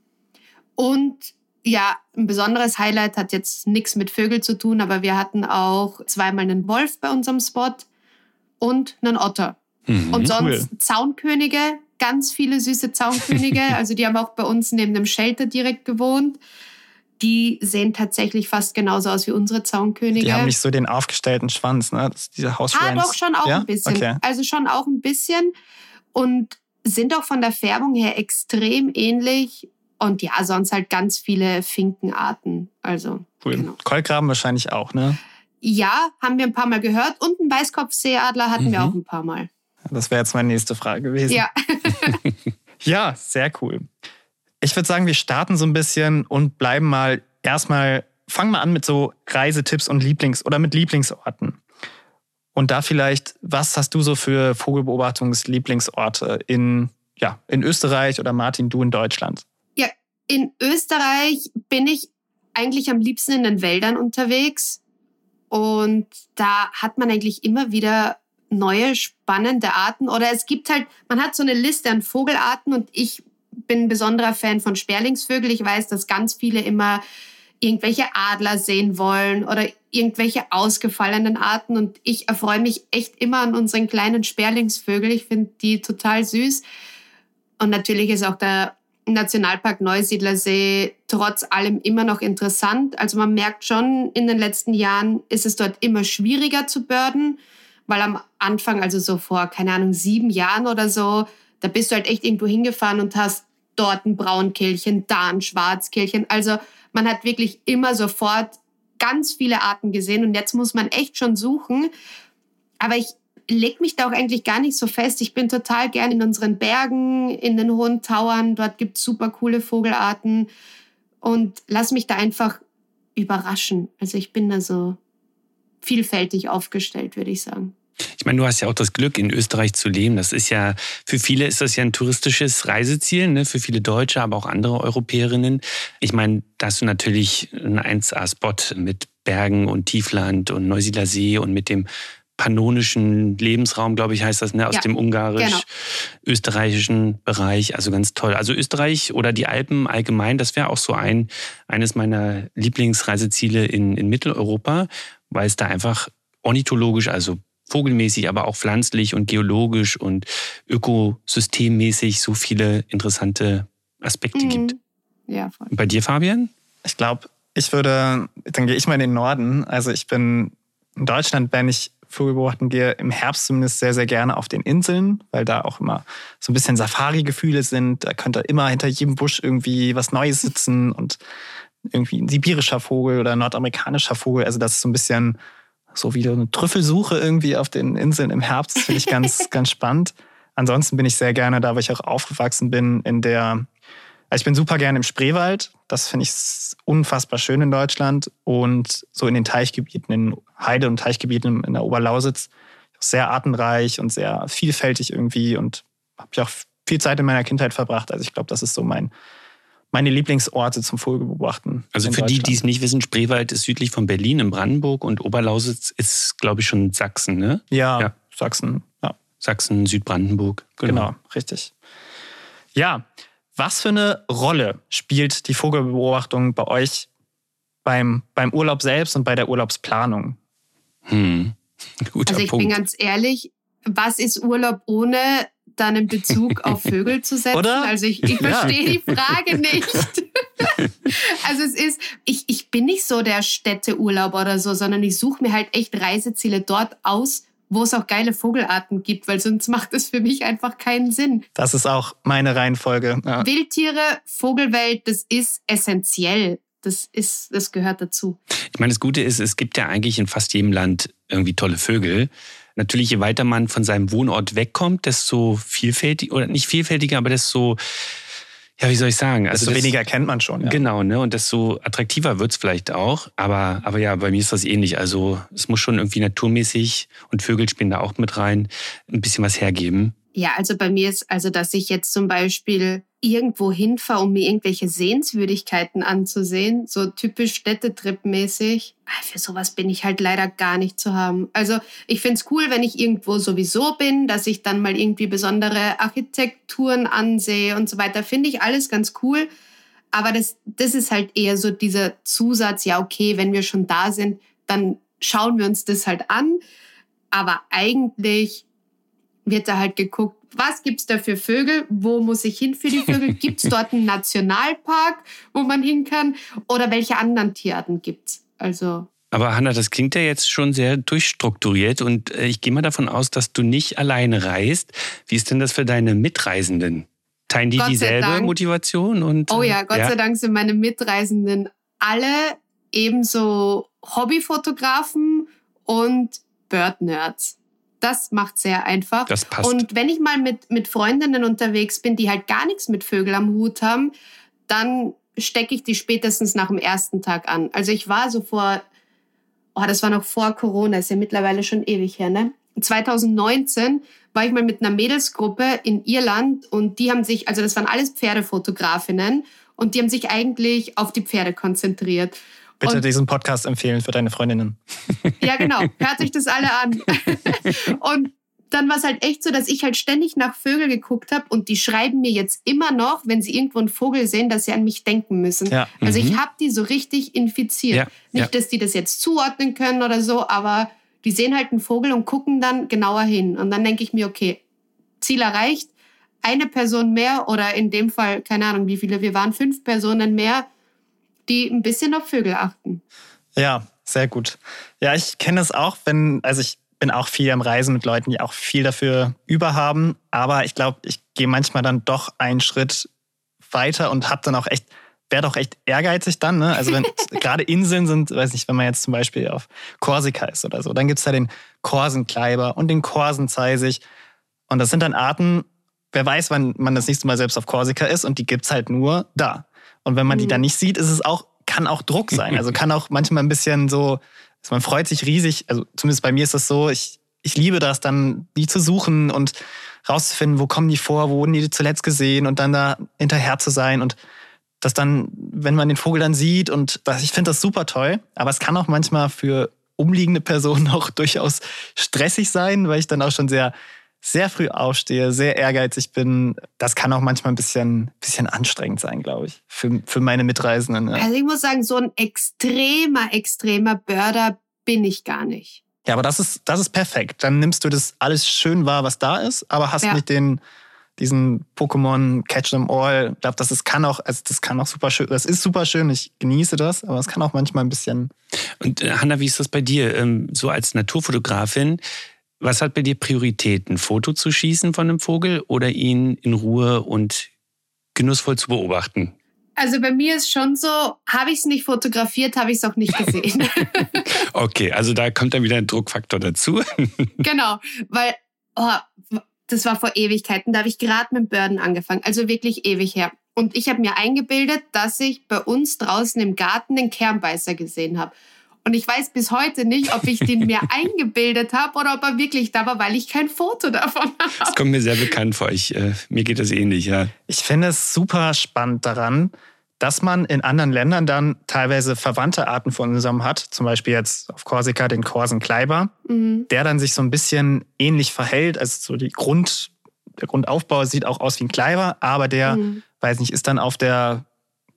Und ja, ein besonderes Highlight hat jetzt nichts mit Vögeln zu tun, aber wir hatten auch 2-mal einen Wolf bei unserem Spot und einen Otter. Und sonst Zaunkönige, ganz viele süße Zaunkönige, also die haben auch bei uns neben dem Shelter direkt gewohnt. Die sehen tatsächlich fast genauso aus wie unsere Zaunkönige. Die haben nicht so den aufgestellten Schwanz, ne? Das ist diese Hausschweins. Doch, schon auch ein bisschen. Okay. Also schon auch ein bisschen. Und sind auch von der Färbung her extrem ähnlich. Und ja, sonst halt ganz viele Finkenarten. Also, cool. Genau. Kolkraben wahrscheinlich auch, ne? Ja, haben wir ein paar Mal gehört. Und einen Weißkopfseeadler hatten wir auch ein paar Mal. Das wäre jetzt meine nächste Frage gewesen. Ja. Ja, sehr cool. Ich würde sagen, wir starten so ein bisschen und bleiben fangen mal an mit so Reisetipps und mit Lieblingsorten. Und da vielleicht, was hast du so für Vogelbeobachtungslieblingsorte in Österreich oder Martin, du in Deutschland? Ja, in Österreich bin ich eigentlich am liebsten in den Wäldern unterwegs. Und da hat man eigentlich immer wieder neue, spannende Arten. Oder es gibt halt, man hat so eine Liste an Vogelarten und ich bin ein besonderer Fan von Sperlingsvögeln. Ich weiß, dass ganz viele immer irgendwelche Adler sehen wollen oder irgendwelche ausgefallenen Arten. Und ich erfreue mich echt immer an unseren kleinen Sperlingsvögeln. Ich finde die total süß. Und natürlich ist auch der Nationalpark Neusiedlersee trotz allem immer noch interessant. Also man merkt schon, in den letzten Jahren ist es dort immer schwieriger zu birden, weil am Anfang, also so vor, 7 Jahren oder so, da bist du halt echt irgendwo hingefahren und hast dort ein Braunkehlchen, da ein Schwarzkehlchen. Also man hat wirklich immer sofort ganz viele Arten gesehen und jetzt muss man echt schon suchen. Aber ich lege mich da auch eigentlich gar nicht so fest. Ich bin total gern in unseren Bergen, in den hohen Tauern. Dort gibt es super coole Vogelarten und lass mich da einfach überraschen. Also ich bin da so vielfältig aufgestellt, würde ich sagen. Ich meine, du hast ja auch das Glück, in Österreich zu leben. Das ist ja, für viele ist das ja ein touristisches Reiseziel, ne? Für viele Deutsche, aber auch andere Europäerinnen. Ich meine, da hast du natürlich einen 1A-Spot mit Bergen und Tiefland und Neusiedlersee und mit dem pannonischen Lebensraum, glaube ich, heißt das, ne? Aus dem ungarisch-österreichischen Bereich. Also ganz toll. Also Österreich oder die Alpen allgemein, das wäre auch so eines meiner Lieblingsreiseziele in Mitteleuropa, weil es da einfach ornithologisch, also vogelmäßig, aber auch pflanzlich und geologisch und ökosystemmäßig so viele interessante Aspekte gibt. Ja, voll. Und bei dir, Fabian? Ich glaube, dann gehe ich mal in den Norden. Also ich bin in Deutschland, wenn ich Vögel beobachten gehe, im Herbst zumindest sehr, sehr gerne auf den Inseln, weil da auch immer so ein bisschen Safari-Gefühle sind. Da könnte immer hinter jedem Busch irgendwie was Neues sitzen und irgendwie ein sibirischer Vogel oder ein nordamerikanischer Vogel. Also das ist so ein bisschen so wie eine Trüffelsuche irgendwie auf den Inseln im Herbst. Das finde ich ganz, ganz spannend. Ansonsten bin ich sehr gerne da, wo ich auch aufgewachsen bin, also ich bin super gerne im Spreewald. Das finde ich unfassbar schön in Deutschland. Und so in den Teichgebieten, in Heide- und Teichgebieten in der Oberlausitz. Sehr artenreich und sehr vielfältig irgendwie. Und habe ich auch viel Zeit in meiner Kindheit verbracht. Also ich glaube, das ist so meine Lieblingsorte zum Vogelbeobachten. Also für die, die es nicht wissen, Spreewald ist südlich von Berlin in Brandenburg und Oberlausitz ist, glaube ich, schon Sachsen, ne? Ja. Sachsen, ja. Sachsen, Südbrandenburg. Genau, richtig. Ja, was für eine Rolle spielt die Vogelbeobachtung bei euch beim Urlaub selbst und bei der Urlaubsplanung? Guter Also ich Punkt. bin ganz ehrlich, was ist Urlaub ohne dann einen Bezug auf Vögel zu setzen? Oder? Also ich verstehe die Frage nicht. Also es ist, ich bin nicht so der Städteurlaub oder so, sondern ich suche mir halt echt Reiseziele dort aus, wo es auch geile Vogelarten gibt, weil sonst macht es für mich einfach keinen Sinn. Das ist auch meine Reihenfolge. Ja. Wildtiere, Vogelwelt, das ist essentiell. Das gehört dazu. Ich meine, das Gute ist, es gibt ja eigentlich in fast jedem Land irgendwie tolle Vögel. Natürlich, je weiter man von seinem Wohnort wegkommt, desto vielfältiger, oder nicht vielfältiger, aber desto, ja, wie soll ich sagen? Also desto weniger kennt man schon. Ja. Genau, ne? Und desto attraktiver wird es vielleicht auch. Aber ja, bei mir ist das ähnlich. Also es muss schon irgendwie naturmäßig, und Vögel spielen da auch mit rein, ein bisschen was hergeben. Ja, also bei mir ist also, dass ich jetzt zum Beispiel irgendwo hinfahre, um mir irgendwelche Sehenswürdigkeiten anzusehen, so typisch Städtetrip-mäßig. Für sowas bin ich halt leider gar nicht zu haben. Also ich find's cool, wenn ich irgendwo sowieso bin, dass ich dann mal irgendwie besondere Architekturen ansehe und so weiter. Finde ich alles ganz cool. Aber das ist halt eher so dieser Zusatz, ja okay, wenn wir schon da sind, dann schauen wir uns das halt an. Aber eigentlich wird da halt geguckt, was gibt's da für Vögel, wo muss ich hin für die Vögel, gibt's dort einen Nationalpark, wo man hin kann, oder welche anderen Tierarten gibt's? Also. Aber Hanna, das klingt ja jetzt schon sehr durchstrukturiert und ich gehe mal davon aus, dass du nicht alleine reist. Wie ist denn das für deine Mitreisenden? Teilen die dieselbe Motivation? Und, oh ja, Gott sei Dank sind meine Mitreisenden alle ebenso Hobbyfotografen und Bird-Nerds. Das macht sehr einfach. Das passt. Und wenn ich mal mit Freundinnen unterwegs bin, die halt gar nichts mit Vögeln am Hut haben, dann stecke ich die spätestens nach dem ersten Tag an. Also ich war so das war noch vor Corona, ist ja mittlerweile schon ewig her, ne? 2019 war ich mal mit einer Mädelsgruppe in Irland und die haben sich, also das waren alles Pferdefotografinnen und die haben sich eigentlich auf die Pferde konzentriert. Bitte diesen Podcast empfehlen für deine Freundinnen. Ja, genau. Hört euch das alle an. Und dann war es halt echt so, dass ich halt ständig nach Vögeln geguckt habe und die schreiben mir jetzt immer noch, wenn sie irgendwo einen Vogel sehen, dass sie an mich denken müssen. Ja. Also ich habe die so richtig infiziert. Ja. Nicht, dass die das jetzt zuordnen können oder so, aber die sehen halt einen Vogel und gucken dann genauer hin. Und dann denke ich mir, okay, Ziel erreicht, eine Person mehr oder in dem Fall, keine Ahnung, wie viele wir waren, 5 Personen mehr, die ein bisschen auf Vögel achten. Ja, sehr gut. Ja, ich kenne das auch, ich bin auch viel am Reisen mit Leuten, die auch viel dafür über haben. Aber ich glaube, ich gehe manchmal dann doch einen Schritt weiter und werde auch echt ehrgeizig dann. Ne? Also wenn gerade Inseln sind, weiß nicht, wenn man jetzt zum Beispiel auf Korsika ist oder so, dann gibt es da den Korsenkleiber und den Korsenzeisig. Und das sind dann Arten, wer weiß, wann man das nächste Mal selbst auf Korsika ist, und die gibt es halt nur da. Und wenn man die dann nicht sieht, kann auch Druck sein. Also kann auch manchmal ein bisschen so, man freut sich riesig, also zumindest bei mir ist das so, ich liebe das dann, die zu suchen und rauszufinden, wo kommen die vor, wo wurden die zuletzt gesehen, und dann da hinterher zu sein und das dann, wenn man den Vogel dann sieht, und ich finde das super toll, aber es kann auch manchmal für umliegende Personen auch durchaus stressig sein, weil ich dann auch schon sehr früh aufstehe, sehr ehrgeizig bin. Das kann auch manchmal ein bisschen anstrengend sein, glaube ich, für meine Mitreisenden. Ja. Also ich muss sagen, so ein extremer Birder bin ich gar nicht. Ja, aber das ist perfekt. Dann nimmst du das alles schön wahr, was da ist, aber hast nicht diesen Pokémon Catch 'em All. Ich glaube, das kann auch super schön. Das ist super schön, ich genieße das, aber es kann auch manchmal ein bisschen. Und Hanna, wie ist das bei dir? So als Naturfotografin, was hat bei dir Priorität? Ein Foto zu schießen von einem Vogel oder ihn in Ruhe und genussvoll zu beobachten? Also bei mir ist schon so, habe ich es nicht fotografiert, habe ich es auch nicht gesehen. Okay, also da kommt dann wieder ein Druckfaktor dazu. Genau, weil das war vor Ewigkeiten, da habe ich gerade mit Birden angefangen, also wirklich ewig her. Und ich habe mir eingebildet, dass ich bei uns draußen im Garten den Kernbeißer gesehen habe. Und ich weiß bis heute nicht, ob ich den mir eingebildet habe oder ob er wirklich da war, weil ich kein Foto davon habe. Das kommt mir sehr bekannt vor. Mir geht das ähnlich, ja. Ich finde es super spannend daran, dass man in anderen Ländern dann teilweise verwandte Arten von Unserem hat. Zum Beispiel jetzt auf Korsika den Korsenkleiber, der dann sich so ein bisschen ähnlich verhält. Also so der Grundaufbau sieht auch aus wie ein Kleiber, aber der, weiß nicht, ist dann auf der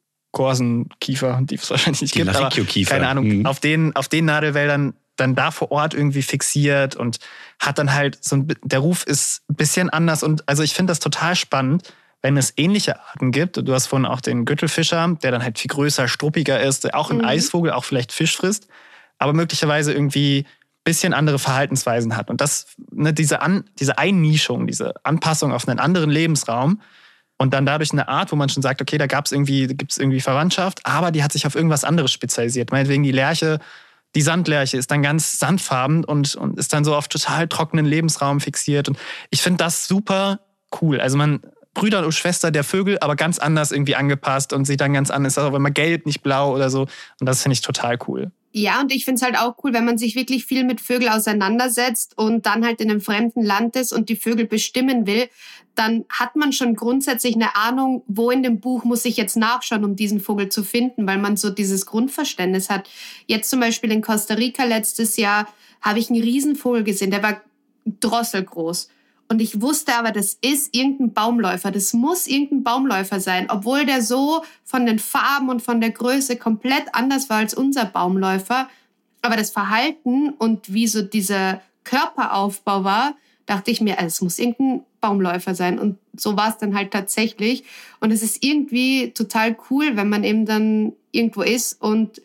Korsenkiefer, die es wahrscheinlich nicht gibt, aber keine Ahnung, auf den Nadelwäldern dann da vor Ort irgendwie fixiert und hat dann halt der Ruf ist ein bisschen anders. Und also ich finde das total spannend, wenn es ähnliche Arten gibt. Du hast vorhin auch den Güttelfischer, der dann halt viel größer, struppiger ist, der auch ein Eisvogel, auch vielleicht Fisch frisst, aber möglicherweise irgendwie ein bisschen andere Verhaltensweisen hat. Und das, diese Einnischung, diese Anpassung auf einen anderen Lebensraum und dann dadurch eine Art, wo man schon sagt, okay, da gibt's irgendwie Verwandtschaft, aber die hat sich auf irgendwas anderes spezialisiert. Meinetwegen die Lerche, die Sandlerche ist dann ganz sandfarben und ist dann so auf total trockenen Lebensraum fixiert. Und ich finde das super cool. Also Brüder und Schwester der Vögel, aber ganz anders irgendwie angepasst und sieht dann ganz anders. Ist auch immer gelb, nicht blau oder so. Und das finde ich total cool. Ja, und ich finde es halt auch cool, wenn man sich wirklich viel mit Vögeln auseinandersetzt und dann halt in einem fremden Land ist und die Vögel bestimmen will, dann hat man schon grundsätzlich eine Ahnung, wo in dem Buch muss ich jetzt nachschauen, um diesen Vogel zu finden, weil man so dieses Grundverständnis hat. Jetzt zum Beispiel in Costa Rica letztes Jahr habe ich einen Riesenvogel gesehen, der war drosselgroß. Und ich wusste aber, das ist irgendein Baumläufer. Das muss irgendein Baumläufer sein, obwohl der so von den Farben und von der Größe komplett anders war als unser Baumläufer. Aber das Verhalten und wie so dieser Körperaufbau war, dachte ich mir, es muss irgendein Baumläufer sein. Und so war es dann halt tatsächlich. Und es ist irgendwie total cool, wenn man eben dann irgendwo ist und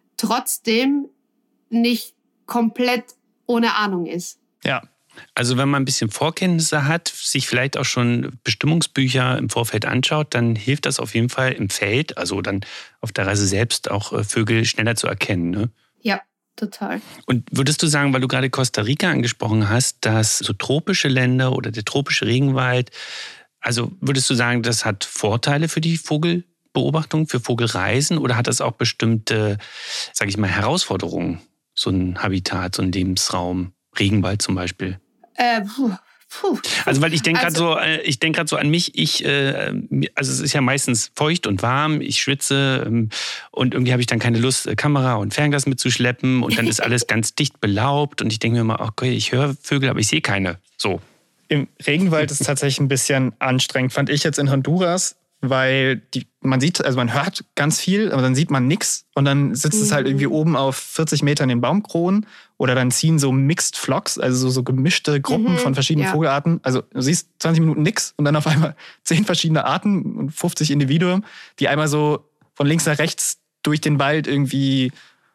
trotzdem nicht komplett ohne Ahnung ist. Ja. Also wenn man ein bisschen Vorkenntnisse hat, sich vielleicht auch schon Bestimmungsbücher im Vorfeld anschaut, dann hilft das auf jeden Fall im Feld, also dann auf der Reise selbst auch Vögel schneller zu erkennen, ne? Ja, total. Und würdest du sagen, weil du gerade Costa Rica angesprochen hast, dass so tropische Länder oder der tropische Regenwald, also würdest du sagen, das hat Vorteile für die Vogelbeobachtung, für Vogelreisen oder hat das auch bestimmte, sage ich mal, Herausforderungen, so ein Habitat, so ein Lebensraum? Regenwald zum Beispiel. Also weil ich denke gerade so an mich. Also es ist ja meistens feucht und warm. Ich schwitze und irgendwie habe ich dann keine Lust, Kamera und Fernglas mitzuschleppen und dann ist alles ganz dicht belaubt und ich denke mir immer, okay, ich höre Vögel, aber ich sehe keine. So. Im Regenwald ist es tatsächlich ein bisschen anstrengend, fand ich jetzt in Honduras, weil man hört ganz viel, aber dann sieht man nichts und dann sitzt es halt irgendwie oben auf 40 Metern in den Baumkronen oder dann ziehen so Mixed Flocks, also so gemischte Gruppen von verschiedenen Vogelarten. Also du siehst 20 Minuten nichts und dann auf einmal 10 verschiedene Arten und 50 Individuen, die einmal so von links nach rechts durch den Wald irgendwie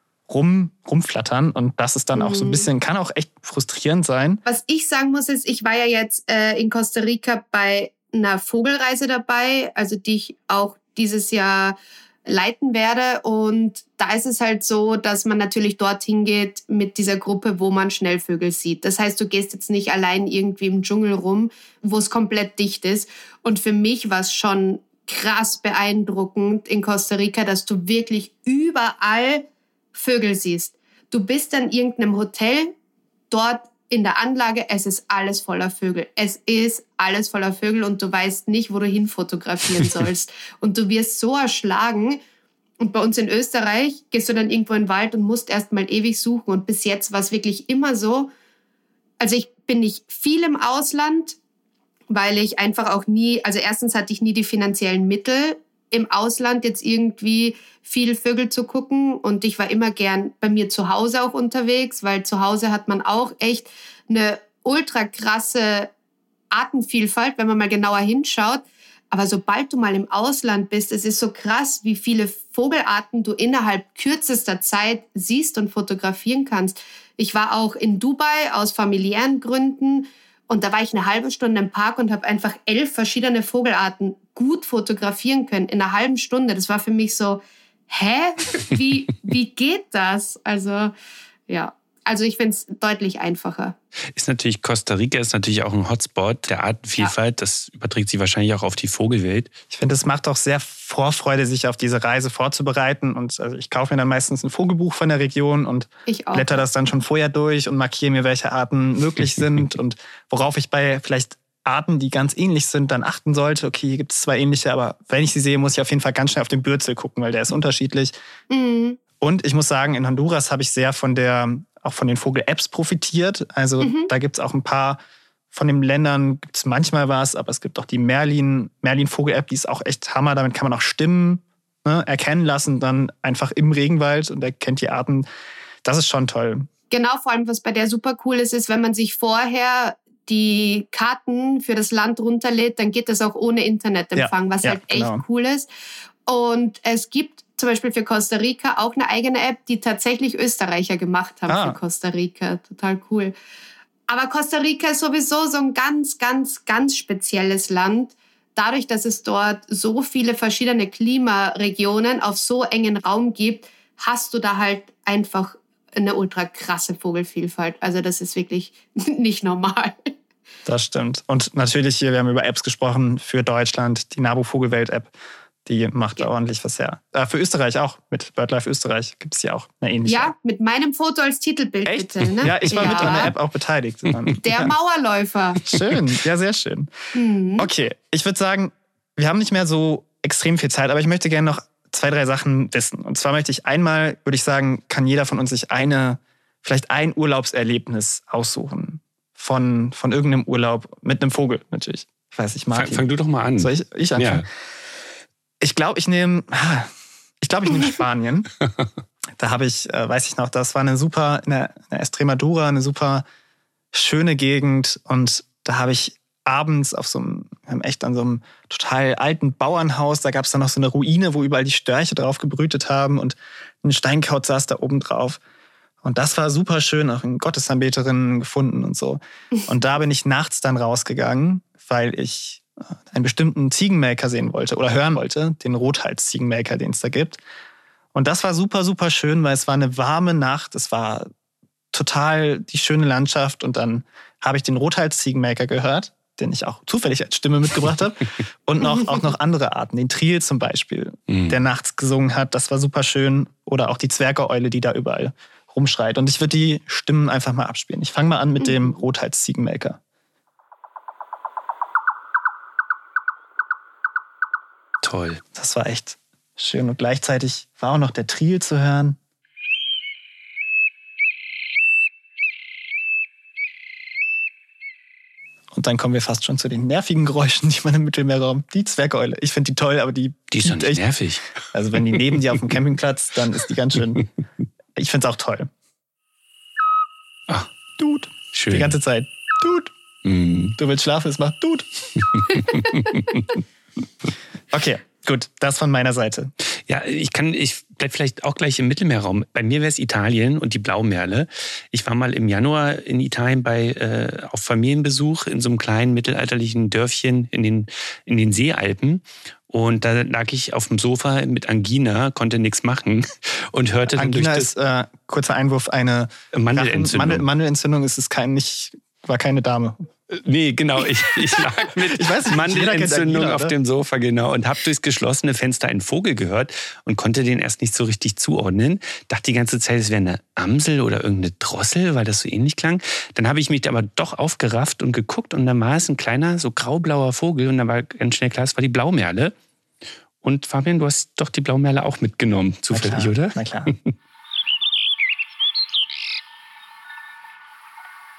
rumflattern und das ist dann auch so ein bisschen, kann auch echt frustrierend sein. Was ich sagen muss ist, ich war ja jetzt in Costa Rica bei einer Vogelreise dabei, also die ich auch dieses Jahr leiten werde. Und da ist es halt so, dass man natürlich dorthin geht mit dieser Gruppe, wo man Schnellvögel sieht. Das heißt, du gehst jetzt nicht allein irgendwie im Dschungel rum, wo es komplett dicht ist. Und für mich war es schon krass beeindruckend in Costa Rica, dass du wirklich überall Vögel siehst. Du bist an irgendeinem Hotel, dort in der Anlage, es ist alles voller Vögel. Es ist alles voller Vögel und du weißt nicht, wo du hin fotografieren sollst. Und du wirst so erschlagen. Und bei uns in Österreich gehst du dann irgendwo in den Wald und musst erst mal ewig suchen. Und bis jetzt war es wirklich immer so. Also ich bin nicht viel im Ausland, weil ich einfach auch nie, also erstens hatte ich nie die finanziellen Mittel, im Ausland jetzt irgendwie viel Vögel zu gucken und ich war immer gern bei mir zu Hause auch unterwegs, weil zu Hause hat man auch echt eine ultra krasse Artenvielfalt, wenn man mal genauer hinschaut. Aber sobald du mal im Ausland bist, es ist so krass, wie viele Vogelarten du innerhalb kürzester Zeit siehst und fotografieren kannst. Ich war auch in Dubai aus familiären Gründen und da war ich eine halbe Stunde im Park und habe einfach 11 verschiedene Vogelarten gut fotografieren können in einer halben Stunde. Das war für mich so, wie geht das? Also, ja. Also ich finde es deutlich einfacher. Costa Rica ist natürlich auch ein Hotspot der Artenvielfalt. Ja. Das überträgt sich wahrscheinlich auch auf die Vogelwelt. Ich finde, es macht auch sehr Vorfreude, sich auf diese Reise vorzubereiten. Und also ich kaufe mir dann meistens ein Vogelbuch von der Region und blätter das dann schon vorher durch und markiere mir, welche Arten möglich sind und worauf ich bei vielleicht Arten, die ganz ähnlich sind, dann achten sollte. Okay, hier gibt es 2 ähnliche, aber wenn ich sie sehe, muss ich auf jeden Fall ganz schnell auf den Bürzel gucken, weil der ist unterschiedlich. Mhm. Und ich muss sagen, in Honduras habe ich sehr von den Vogel-Apps profitiert. Also da gibt es auch ein paar von den Ländern, gibt es manchmal was, aber es gibt auch die Merlin-Vogel-App, die ist auch echt Hammer. Damit kann man auch Stimmen erkennen lassen, dann einfach im Regenwald und erkennt die Arten. Das ist schon toll. Genau, vor allem, was bei der super cool ist, wenn man sich vorher die Karten für das Land runterlädt, dann geht das auch ohne Internetempfang, was halt echt cool ist. Und es gibt zum Beispiel für Costa Rica auch eine eigene App, die tatsächlich Österreicher gemacht haben für Costa Rica. Total cool. Aber Costa Rica ist sowieso so ein ganz, ganz, ganz spezielles Land. Dadurch, dass es dort so viele verschiedene Klimaregionen auf so engen Raum gibt, hast du da halt einfach eine ultra krasse Vogelvielfalt. Also das ist wirklich nicht normal. Das stimmt. Und natürlich hier, wir haben über Apps gesprochen für Deutschland, die NABU Vogelwelt-App. Die macht ordentlich was her. Für Österreich auch. Mit BirdLife Österreich gibt es ja auch eine ähnliche. Ja, mit meinem Foto als Titelbild. Echt? Bitte. Ne? Ja, ich war mit an der App auch beteiligt. Der Mauerläufer. Schön, ja, sehr schön. Okay, ich würde sagen, wir haben nicht mehr so extrem viel Zeit, aber ich möchte gerne noch 2, 3 Sachen wissen. Und zwar würde ich sagen, kann jeder von uns sich vielleicht ein Urlaubserlebnis aussuchen. Von irgendeinem Urlaub mit einem Vogel natürlich. Ich weiß nicht, Martin. Fang du doch mal an. Soll ich anfangen? Ja. Ich glaube, ich nehme Spanien. Da habe ich, weiß ich noch, das war eine Extremadura, eine super schöne Gegend. Und da habe ich abends an so einem total alten Bauernhaus, da gab es dann noch so eine Ruine, wo überall die Störche drauf gebrütet haben und ein Steinkauz saß da oben drauf. Und das war super schön, auch in Gottesanbeterinnen gefunden und so. Und da bin ich nachts dann rausgegangen, weil ich einen bestimmten Ziegenmelker sehen wollte oder hören wollte, den Rothals-Ziegenmelker, den es da gibt. Und das war super, super schön, weil es war eine warme Nacht, es war total die schöne Landschaft und dann habe ich den Rothals-Ziegenmelker gehört, den ich auch zufällig als Stimme mitgebracht habe und auch noch andere Arten, den Triel zum Beispiel, der nachts gesungen hat, das war super schön oder auch die Zwergeeule, die da überall rumschreit. Und ich würde die Stimmen einfach mal abspielen. Ich fange mal an mit dem Rothals-Ziegenmelker. Toll. Das war echt schön. Und gleichzeitig war auch noch der Triel zu hören. Und dann kommen wir fast schon zu den nervigen Geräuschen, die man im Mittelmeerraum, die Zwergeule. Ich finde die toll, aber die ist doch nicht echt nervig. Also wenn die neben dir auf dem Campingplatz, dann ist die ganz schön. Ich finde es auch toll. Ach, Dude. Schön. Die ganze Zeit. Dude. Du willst schlafen, es macht Dude. Okay, gut, das von meiner Seite. Ja, ich bleib vielleicht auch gleich im Mittelmeerraum. Bei mir wäre es Italien und die Blaumerle. Ich war mal im Januar in Italien auf Familienbesuch in so einem kleinen mittelalterlichen Dörfchen in den Seealpen. Und da lag ich auf dem Sofa mit Angina, konnte nichts machen und hörte dann Angina durch das... ist, kurzer Einwurf, eine Mandelentzündung. Mandelentzündung war keine Dame. Nee, genau. Ich lag mit Mandelentzündung auf dem Sofa, genau, und habe durchs geschlossene Fenster einen Vogel gehört und konnte den erst nicht so richtig zuordnen. Dachte die ganze Zeit, es wäre eine Amsel oder irgendeine Drossel, weil das so ähnlich klang. Dann habe ich mich aber doch aufgerafft und geguckt und dann war es ein kleiner, so graublauer Vogel und dann war ganz schnell klar, es war die Blaumerle. Und Fabian, du hast doch die Blaumerle auch mitgenommen, zufällig, oder? Na klar.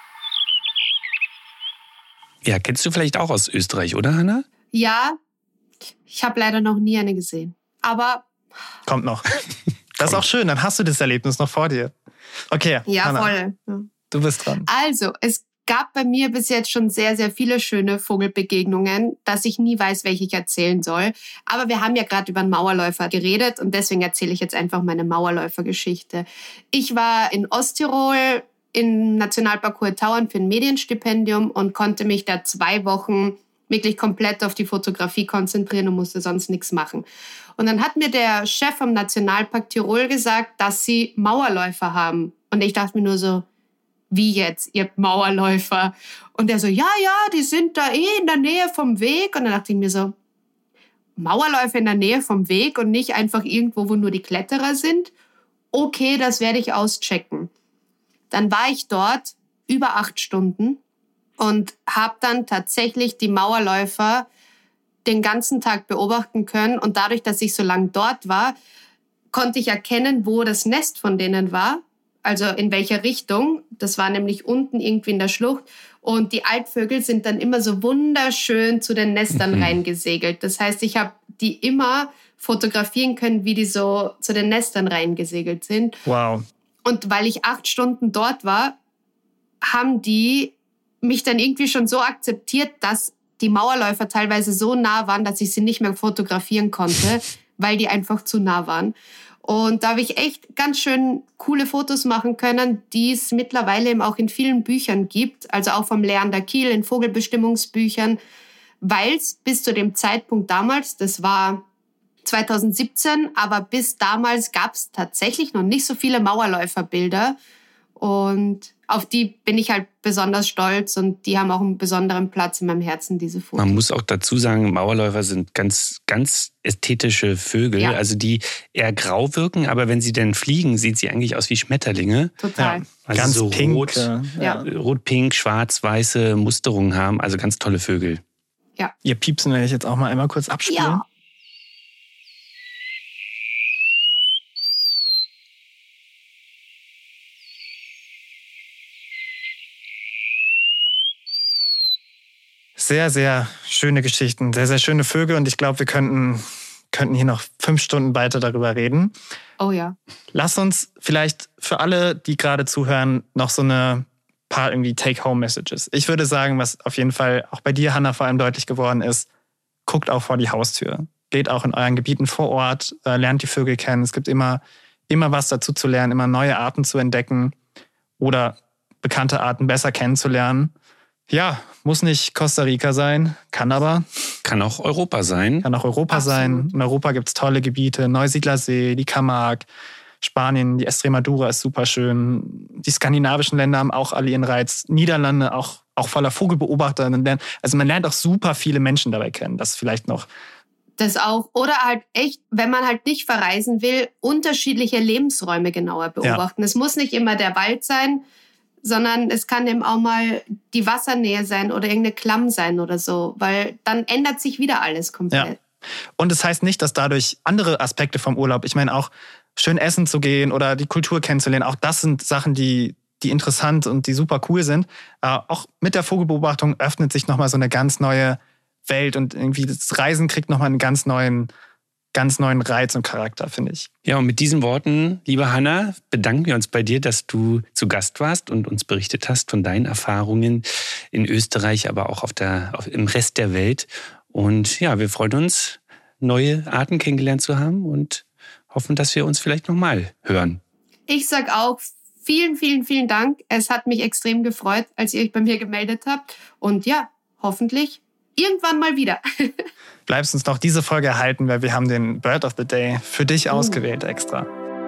Ja, kennst du vielleicht auch aus Österreich, oder Hanna? Ja, Ich habe leider noch nie eine gesehen. Aber kommt noch. Das ist auch schön, dann hast du das Erlebnis noch vor dir. Okay, ja, Hannah, voll. Ja. Du bist dran. Also, es gab bei mir bis jetzt schon sehr, sehr viele schöne Vogelbegegnungen, dass ich nie weiß, welche ich erzählen soll. Aber wir haben ja gerade über einen Mauerläufer geredet und deswegen erzähle ich jetzt einfach meine Mauerläufergeschichte. Ich war in Osttirol im Nationalpark Hohe Tauern für ein Medienstipendium und konnte mich da 2 Wochen wirklich komplett auf die Fotografie konzentrieren und musste sonst nichts machen. Und dann hat mir der Chef vom Nationalpark Tirol gesagt, dass sie Mauerläufer haben. Und ich dachte mir nur so, wie jetzt, ihr Mauerläufer? Und er so, ja, die sind da in der Nähe vom Weg. Und dann dachte ich mir so, Mauerläufer in der Nähe vom Weg und nicht einfach irgendwo, wo nur die Kletterer sind? Okay, das werde ich auschecken. Dann war ich dort über 8 Stunden und habe dann tatsächlich die Mauerläufer den ganzen Tag beobachten können. Und dadurch, dass ich so lange dort war, konnte ich erkennen, wo das Nest von denen war. Also in welcher Richtung. Das war nämlich unten irgendwie in der Schlucht. Und die Altvögel sind dann immer so wunderschön zu den Nestern reingesegelt. Das heißt, ich habe die immer fotografieren können, wie die so zu den Nestern reingesegelt sind. Wow. Und weil ich 8 Stunden dort war, haben die mich dann irgendwie schon so akzeptiert, dass die Mauerläufer teilweise so nah waren, dass ich sie nicht mehr fotografieren konnte, weil die einfach zu nah waren. Und da habe ich echt ganz schön coole Fotos machen können, die es mittlerweile eben auch in vielen Büchern gibt, also auch vom Leander Kiel in Vogelbestimmungsbüchern, weil es bis zu dem Zeitpunkt damals, das war 2017, aber bis damals gab es tatsächlich noch nicht so viele Mauerläuferbilder. Und auf die bin ich halt besonders stolz und die haben auch einen besonderen Platz in meinem Herzen, diese Fotos. Man muss auch dazu sagen, Mauerläufer sind ganz, ganz ästhetische Vögel, also die eher grau wirken, aber wenn sie denn fliegen, sieht sie eigentlich aus wie Schmetterlinge. Total. Ja, also ganz so pink. Rot, pink, schwarz, weiße Musterungen haben, also ganz tolle Vögel. Ja. Ihr Piepsen werde ich jetzt auch mal einmal kurz abspielen. Ja. Sehr, sehr schöne Geschichten, sehr, sehr schöne Vögel und ich glaube, wir könnten hier noch 5 Stunden weiter darüber reden. Oh ja. Lass uns vielleicht für alle, die gerade zuhören, noch so ein paar irgendwie Take-Home-Messages. Ich würde sagen, was auf jeden Fall auch bei dir, Hannah, vor allem deutlich geworden ist, guckt auch vor die Haustür. Geht auch in euren Gebieten vor Ort, lernt die Vögel kennen. Es gibt immer was dazu zu lernen, immer neue Arten zu entdecken oder bekannte Arten besser kennenzulernen. Ja, muss nicht Costa Rica sein, kann aber. Kann auch Europa sein. Kann auch Europa Absolut. sein. In Europa gibt es tolle Gebiete, Neusiedlersee, die Camargue, Spanien, die Extremadura ist super schön. Die skandinavischen Länder haben auch alle ihren Reiz. Niederlande auch voller Vogelbeobachter. Also man lernt auch super viele Menschen dabei kennen. Das vielleicht noch. Das auch. Oder halt echt, wenn man halt nicht verreisen will, unterschiedliche Lebensräume genauer beobachten. Es muss nicht immer der Wald sein, sondern es kann eben auch mal die Wassernähe sein oder irgendeine Klamm sein oder so, weil dann ändert sich wieder alles komplett. Ja. Und es heißt nicht, dass dadurch andere Aspekte vom Urlaub, ich meine auch schön essen zu gehen oder die Kultur kennenzulernen, auch das sind Sachen, die interessant und die super cool sind. Auch mit der Vogelbeobachtung öffnet sich nochmal so eine ganz neue Welt und irgendwie das Reisen kriegt nochmal einen ganz neuen Reiz und Charakter, finde ich. Ja, und mit diesen Worten, liebe Hannah, bedanken wir uns bei dir, dass du zu Gast warst und uns berichtet hast von deinen Erfahrungen in Österreich, aber auch im Rest der Welt. Und ja, wir freuen uns, neue Arten kennengelernt zu haben und hoffen, dass wir uns vielleicht nochmal hören. Ich sag auch vielen, vielen, vielen Dank. Es hat mich extrem gefreut, als ihr euch bei mir gemeldet habt. Und ja, hoffentlich irgendwann mal wieder. Bleibst uns noch diese Folge erhalten, weil wir haben den Bird of the Day für dich ausgewählt extra.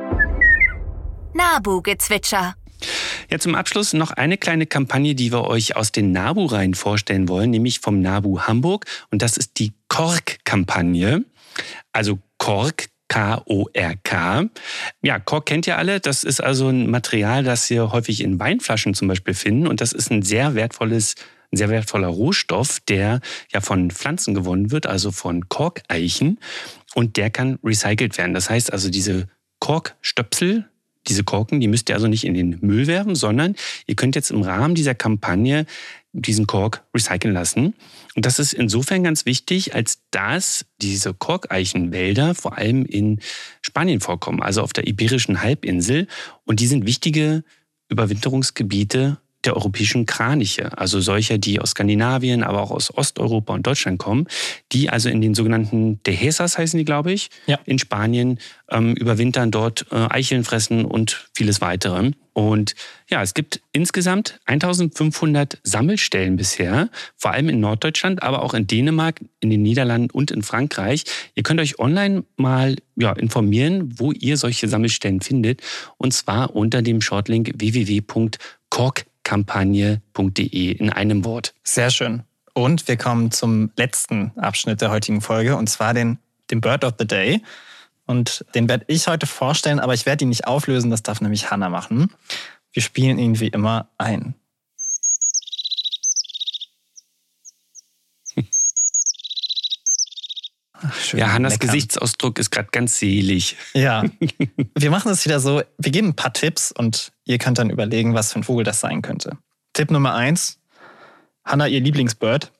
Nabu-Gezwitscher. Ja, zum Abschluss noch eine kleine Kampagne, die wir euch aus den NABU-Reihen vorstellen wollen, nämlich vom NABU Hamburg. Und das ist die Kork-Kampagne. Also Kork, K-O-R-K. Ja, Kork kennt ihr alle. Das ist also ein Material, das wir häufig in Weinflaschen zum Beispiel finden. Und das ist ein sehr wertvoller Rohstoff, der ja von Pflanzen gewonnen wird, also von Korkeichen. Und der kann recycelt werden. Das heißt also, diese Korkstöpsel, diese Korken, die müsst ihr also nicht in den Müll werfen, sondern ihr könnt jetzt im Rahmen dieser Kampagne diesen Kork recyceln lassen. Und das ist insofern ganz wichtig, als dass diese Korkeichenwälder vor allem in Spanien vorkommen, also auf der Iberischen Halbinsel. Und die sind wichtige Überwinterungsgebiete der europäischen Kraniche, also solche, die aus Skandinavien, aber auch aus Osteuropa und Deutschland kommen, die also in den sogenannten Dehesas heißen die, glaube ich, in Spanien überwintern, dort Eicheln fressen und vieles weitere. Und ja, es gibt insgesamt 1500 Sammelstellen bisher, vor allem in Norddeutschland, aber auch in Dänemark, in den Niederlanden und in Frankreich. Ihr könnt euch online mal informieren, wo ihr solche Sammelstellen findet, und zwar unter dem Shortlink www.korkkampagne.de in einem Wort. Sehr schön. Und wir kommen zum letzten Abschnitt der heutigen Folge, und zwar dem Bird of the Day. Und den werde ich heute vorstellen, aber ich werde ihn nicht auflösen, das darf nämlich Hannah machen. Wir spielen ihn wie immer ein. Ach, schön, ja, Hannas Gesichtsausdruck ist gerade ganz selig. Ja, wir machen es wieder so, wir geben ein paar Tipps und ihr könnt dann überlegen, was für ein Vogel das sein könnte. Tipp Nummer 1, Hannah, ihr Lieblingsbird.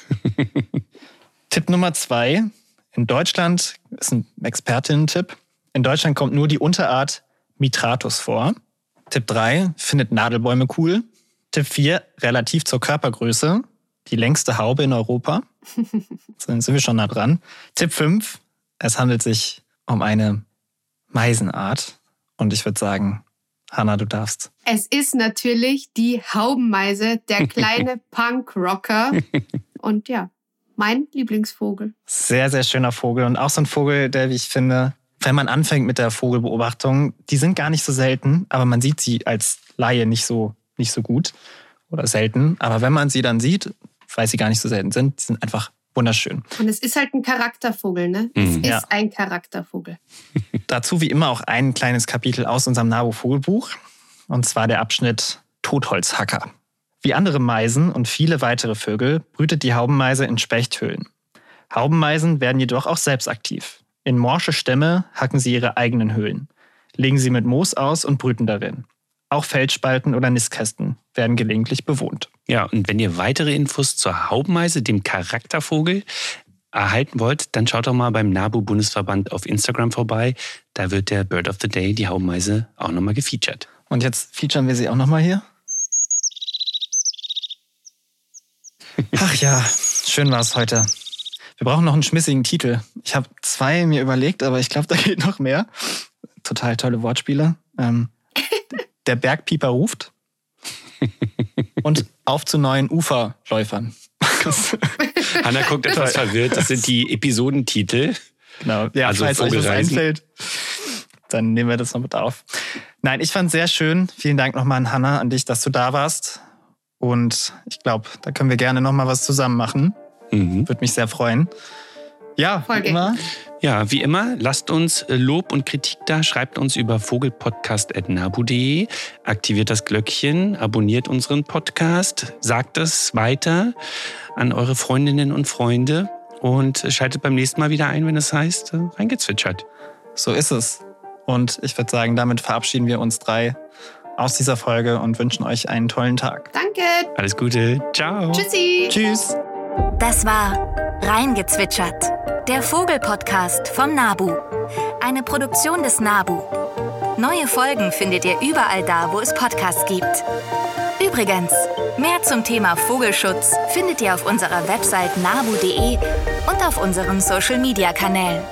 Tipp Nummer 2, in Deutschland, ist ein Expertinnen-Tipp, in Deutschland kommt nur die Unterart Mitratus vor. Tipp 3, findet Nadelbäume cool. Tipp 4, relativ zur Körpergröße, die längste Haube in Europa. Sind wir schon nah dran. Tipp 5, es handelt sich um eine Meisenart. Und ich würde sagen, Hannah, du darfst. Es ist natürlich die Haubenmeise, der kleine Punkrocker. Und ja, mein Lieblingsvogel. Sehr, sehr schöner Vogel. Und auch so ein Vogel, der, wie ich finde, wenn man anfängt mit der Vogelbeobachtung, die sind gar nicht so selten, aber man sieht sie als Laie nicht so gut oder selten. Aber wenn man sie dann sieht, weil sie gar nicht so selten sind, die sind einfach wunderschön. Und es ist halt ein Charaktervogel, ne? Es ist ein Charaktervogel. Dazu wie immer auch ein kleines Kapitel aus unserem NABU-Vogelbuch. Und zwar der Abschnitt Totholzhacker. Wie andere Meisen und viele weitere Vögel brütet die Haubenmeise in Spechthöhlen. Haubenmeisen werden jedoch auch selbst aktiv. In morsche Stämme hacken sie ihre eigenen Höhlen, legen sie mit Moos aus und brüten darin. Auch Felsspalten oder Nistkästen werden gelegentlich bewohnt. Ja, und wenn ihr weitere Infos zur Haubenmeise, dem Charaktervogel, erhalten wollt, dann schaut doch mal beim NABU-Bundesverband auf Instagram vorbei. Da wird der Bird of the Day, die Haubenmeise, auch nochmal gefeatured. Und jetzt featuren wir sie auch nochmal hier. Ach ja, schön war es heute. Wir brauchen noch einen schmissigen Titel. Ich habe 2 mir überlegt, aber ich glaube, da geht noch mehr. Total tolle Wortspiele. Der Bergpieper ruft. Und auf zu neuen Uferläufern. Hanna guckt etwas verwirrt. Das sind die Episodentitel. Genau. Ja, also falls euch das einfällt, dann nehmen wir das noch mit auf. Nein, ich fand es sehr schön. Vielen Dank nochmal an Hannah, an dich, dass du da warst. Und ich glaube, da können wir gerne nochmal was zusammen machen. Würde mich sehr freuen. Ja, wie immer. Ja, wie immer, lasst uns Lob und Kritik da. Schreibt uns über vogelpodcast@nabu.de. Aktiviert das Glöckchen, abonniert unseren Podcast, sagt es weiter an eure Freundinnen und Freunde und schaltet beim nächsten Mal wieder ein, wenn es heißt, reingezwitschert. So ist es. Und ich würde sagen, damit verabschieden wir uns 3 aus dieser Folge und wünschen euch einen tollen Tag. Danke. Alles Gute. Ciao. Tschüssi. Tschüss. Das war Reingezwitschert, der Vogelpodcast vom NABU. Eine Produktion des NABU. Neue Folgen findet ihr überall da, wo es Podcasts gibt. Übrigens, mehr zum Thema Vogelschutz findet ihr auf unserer Website nabu.de und auf unseren Social-Media-Kanälen.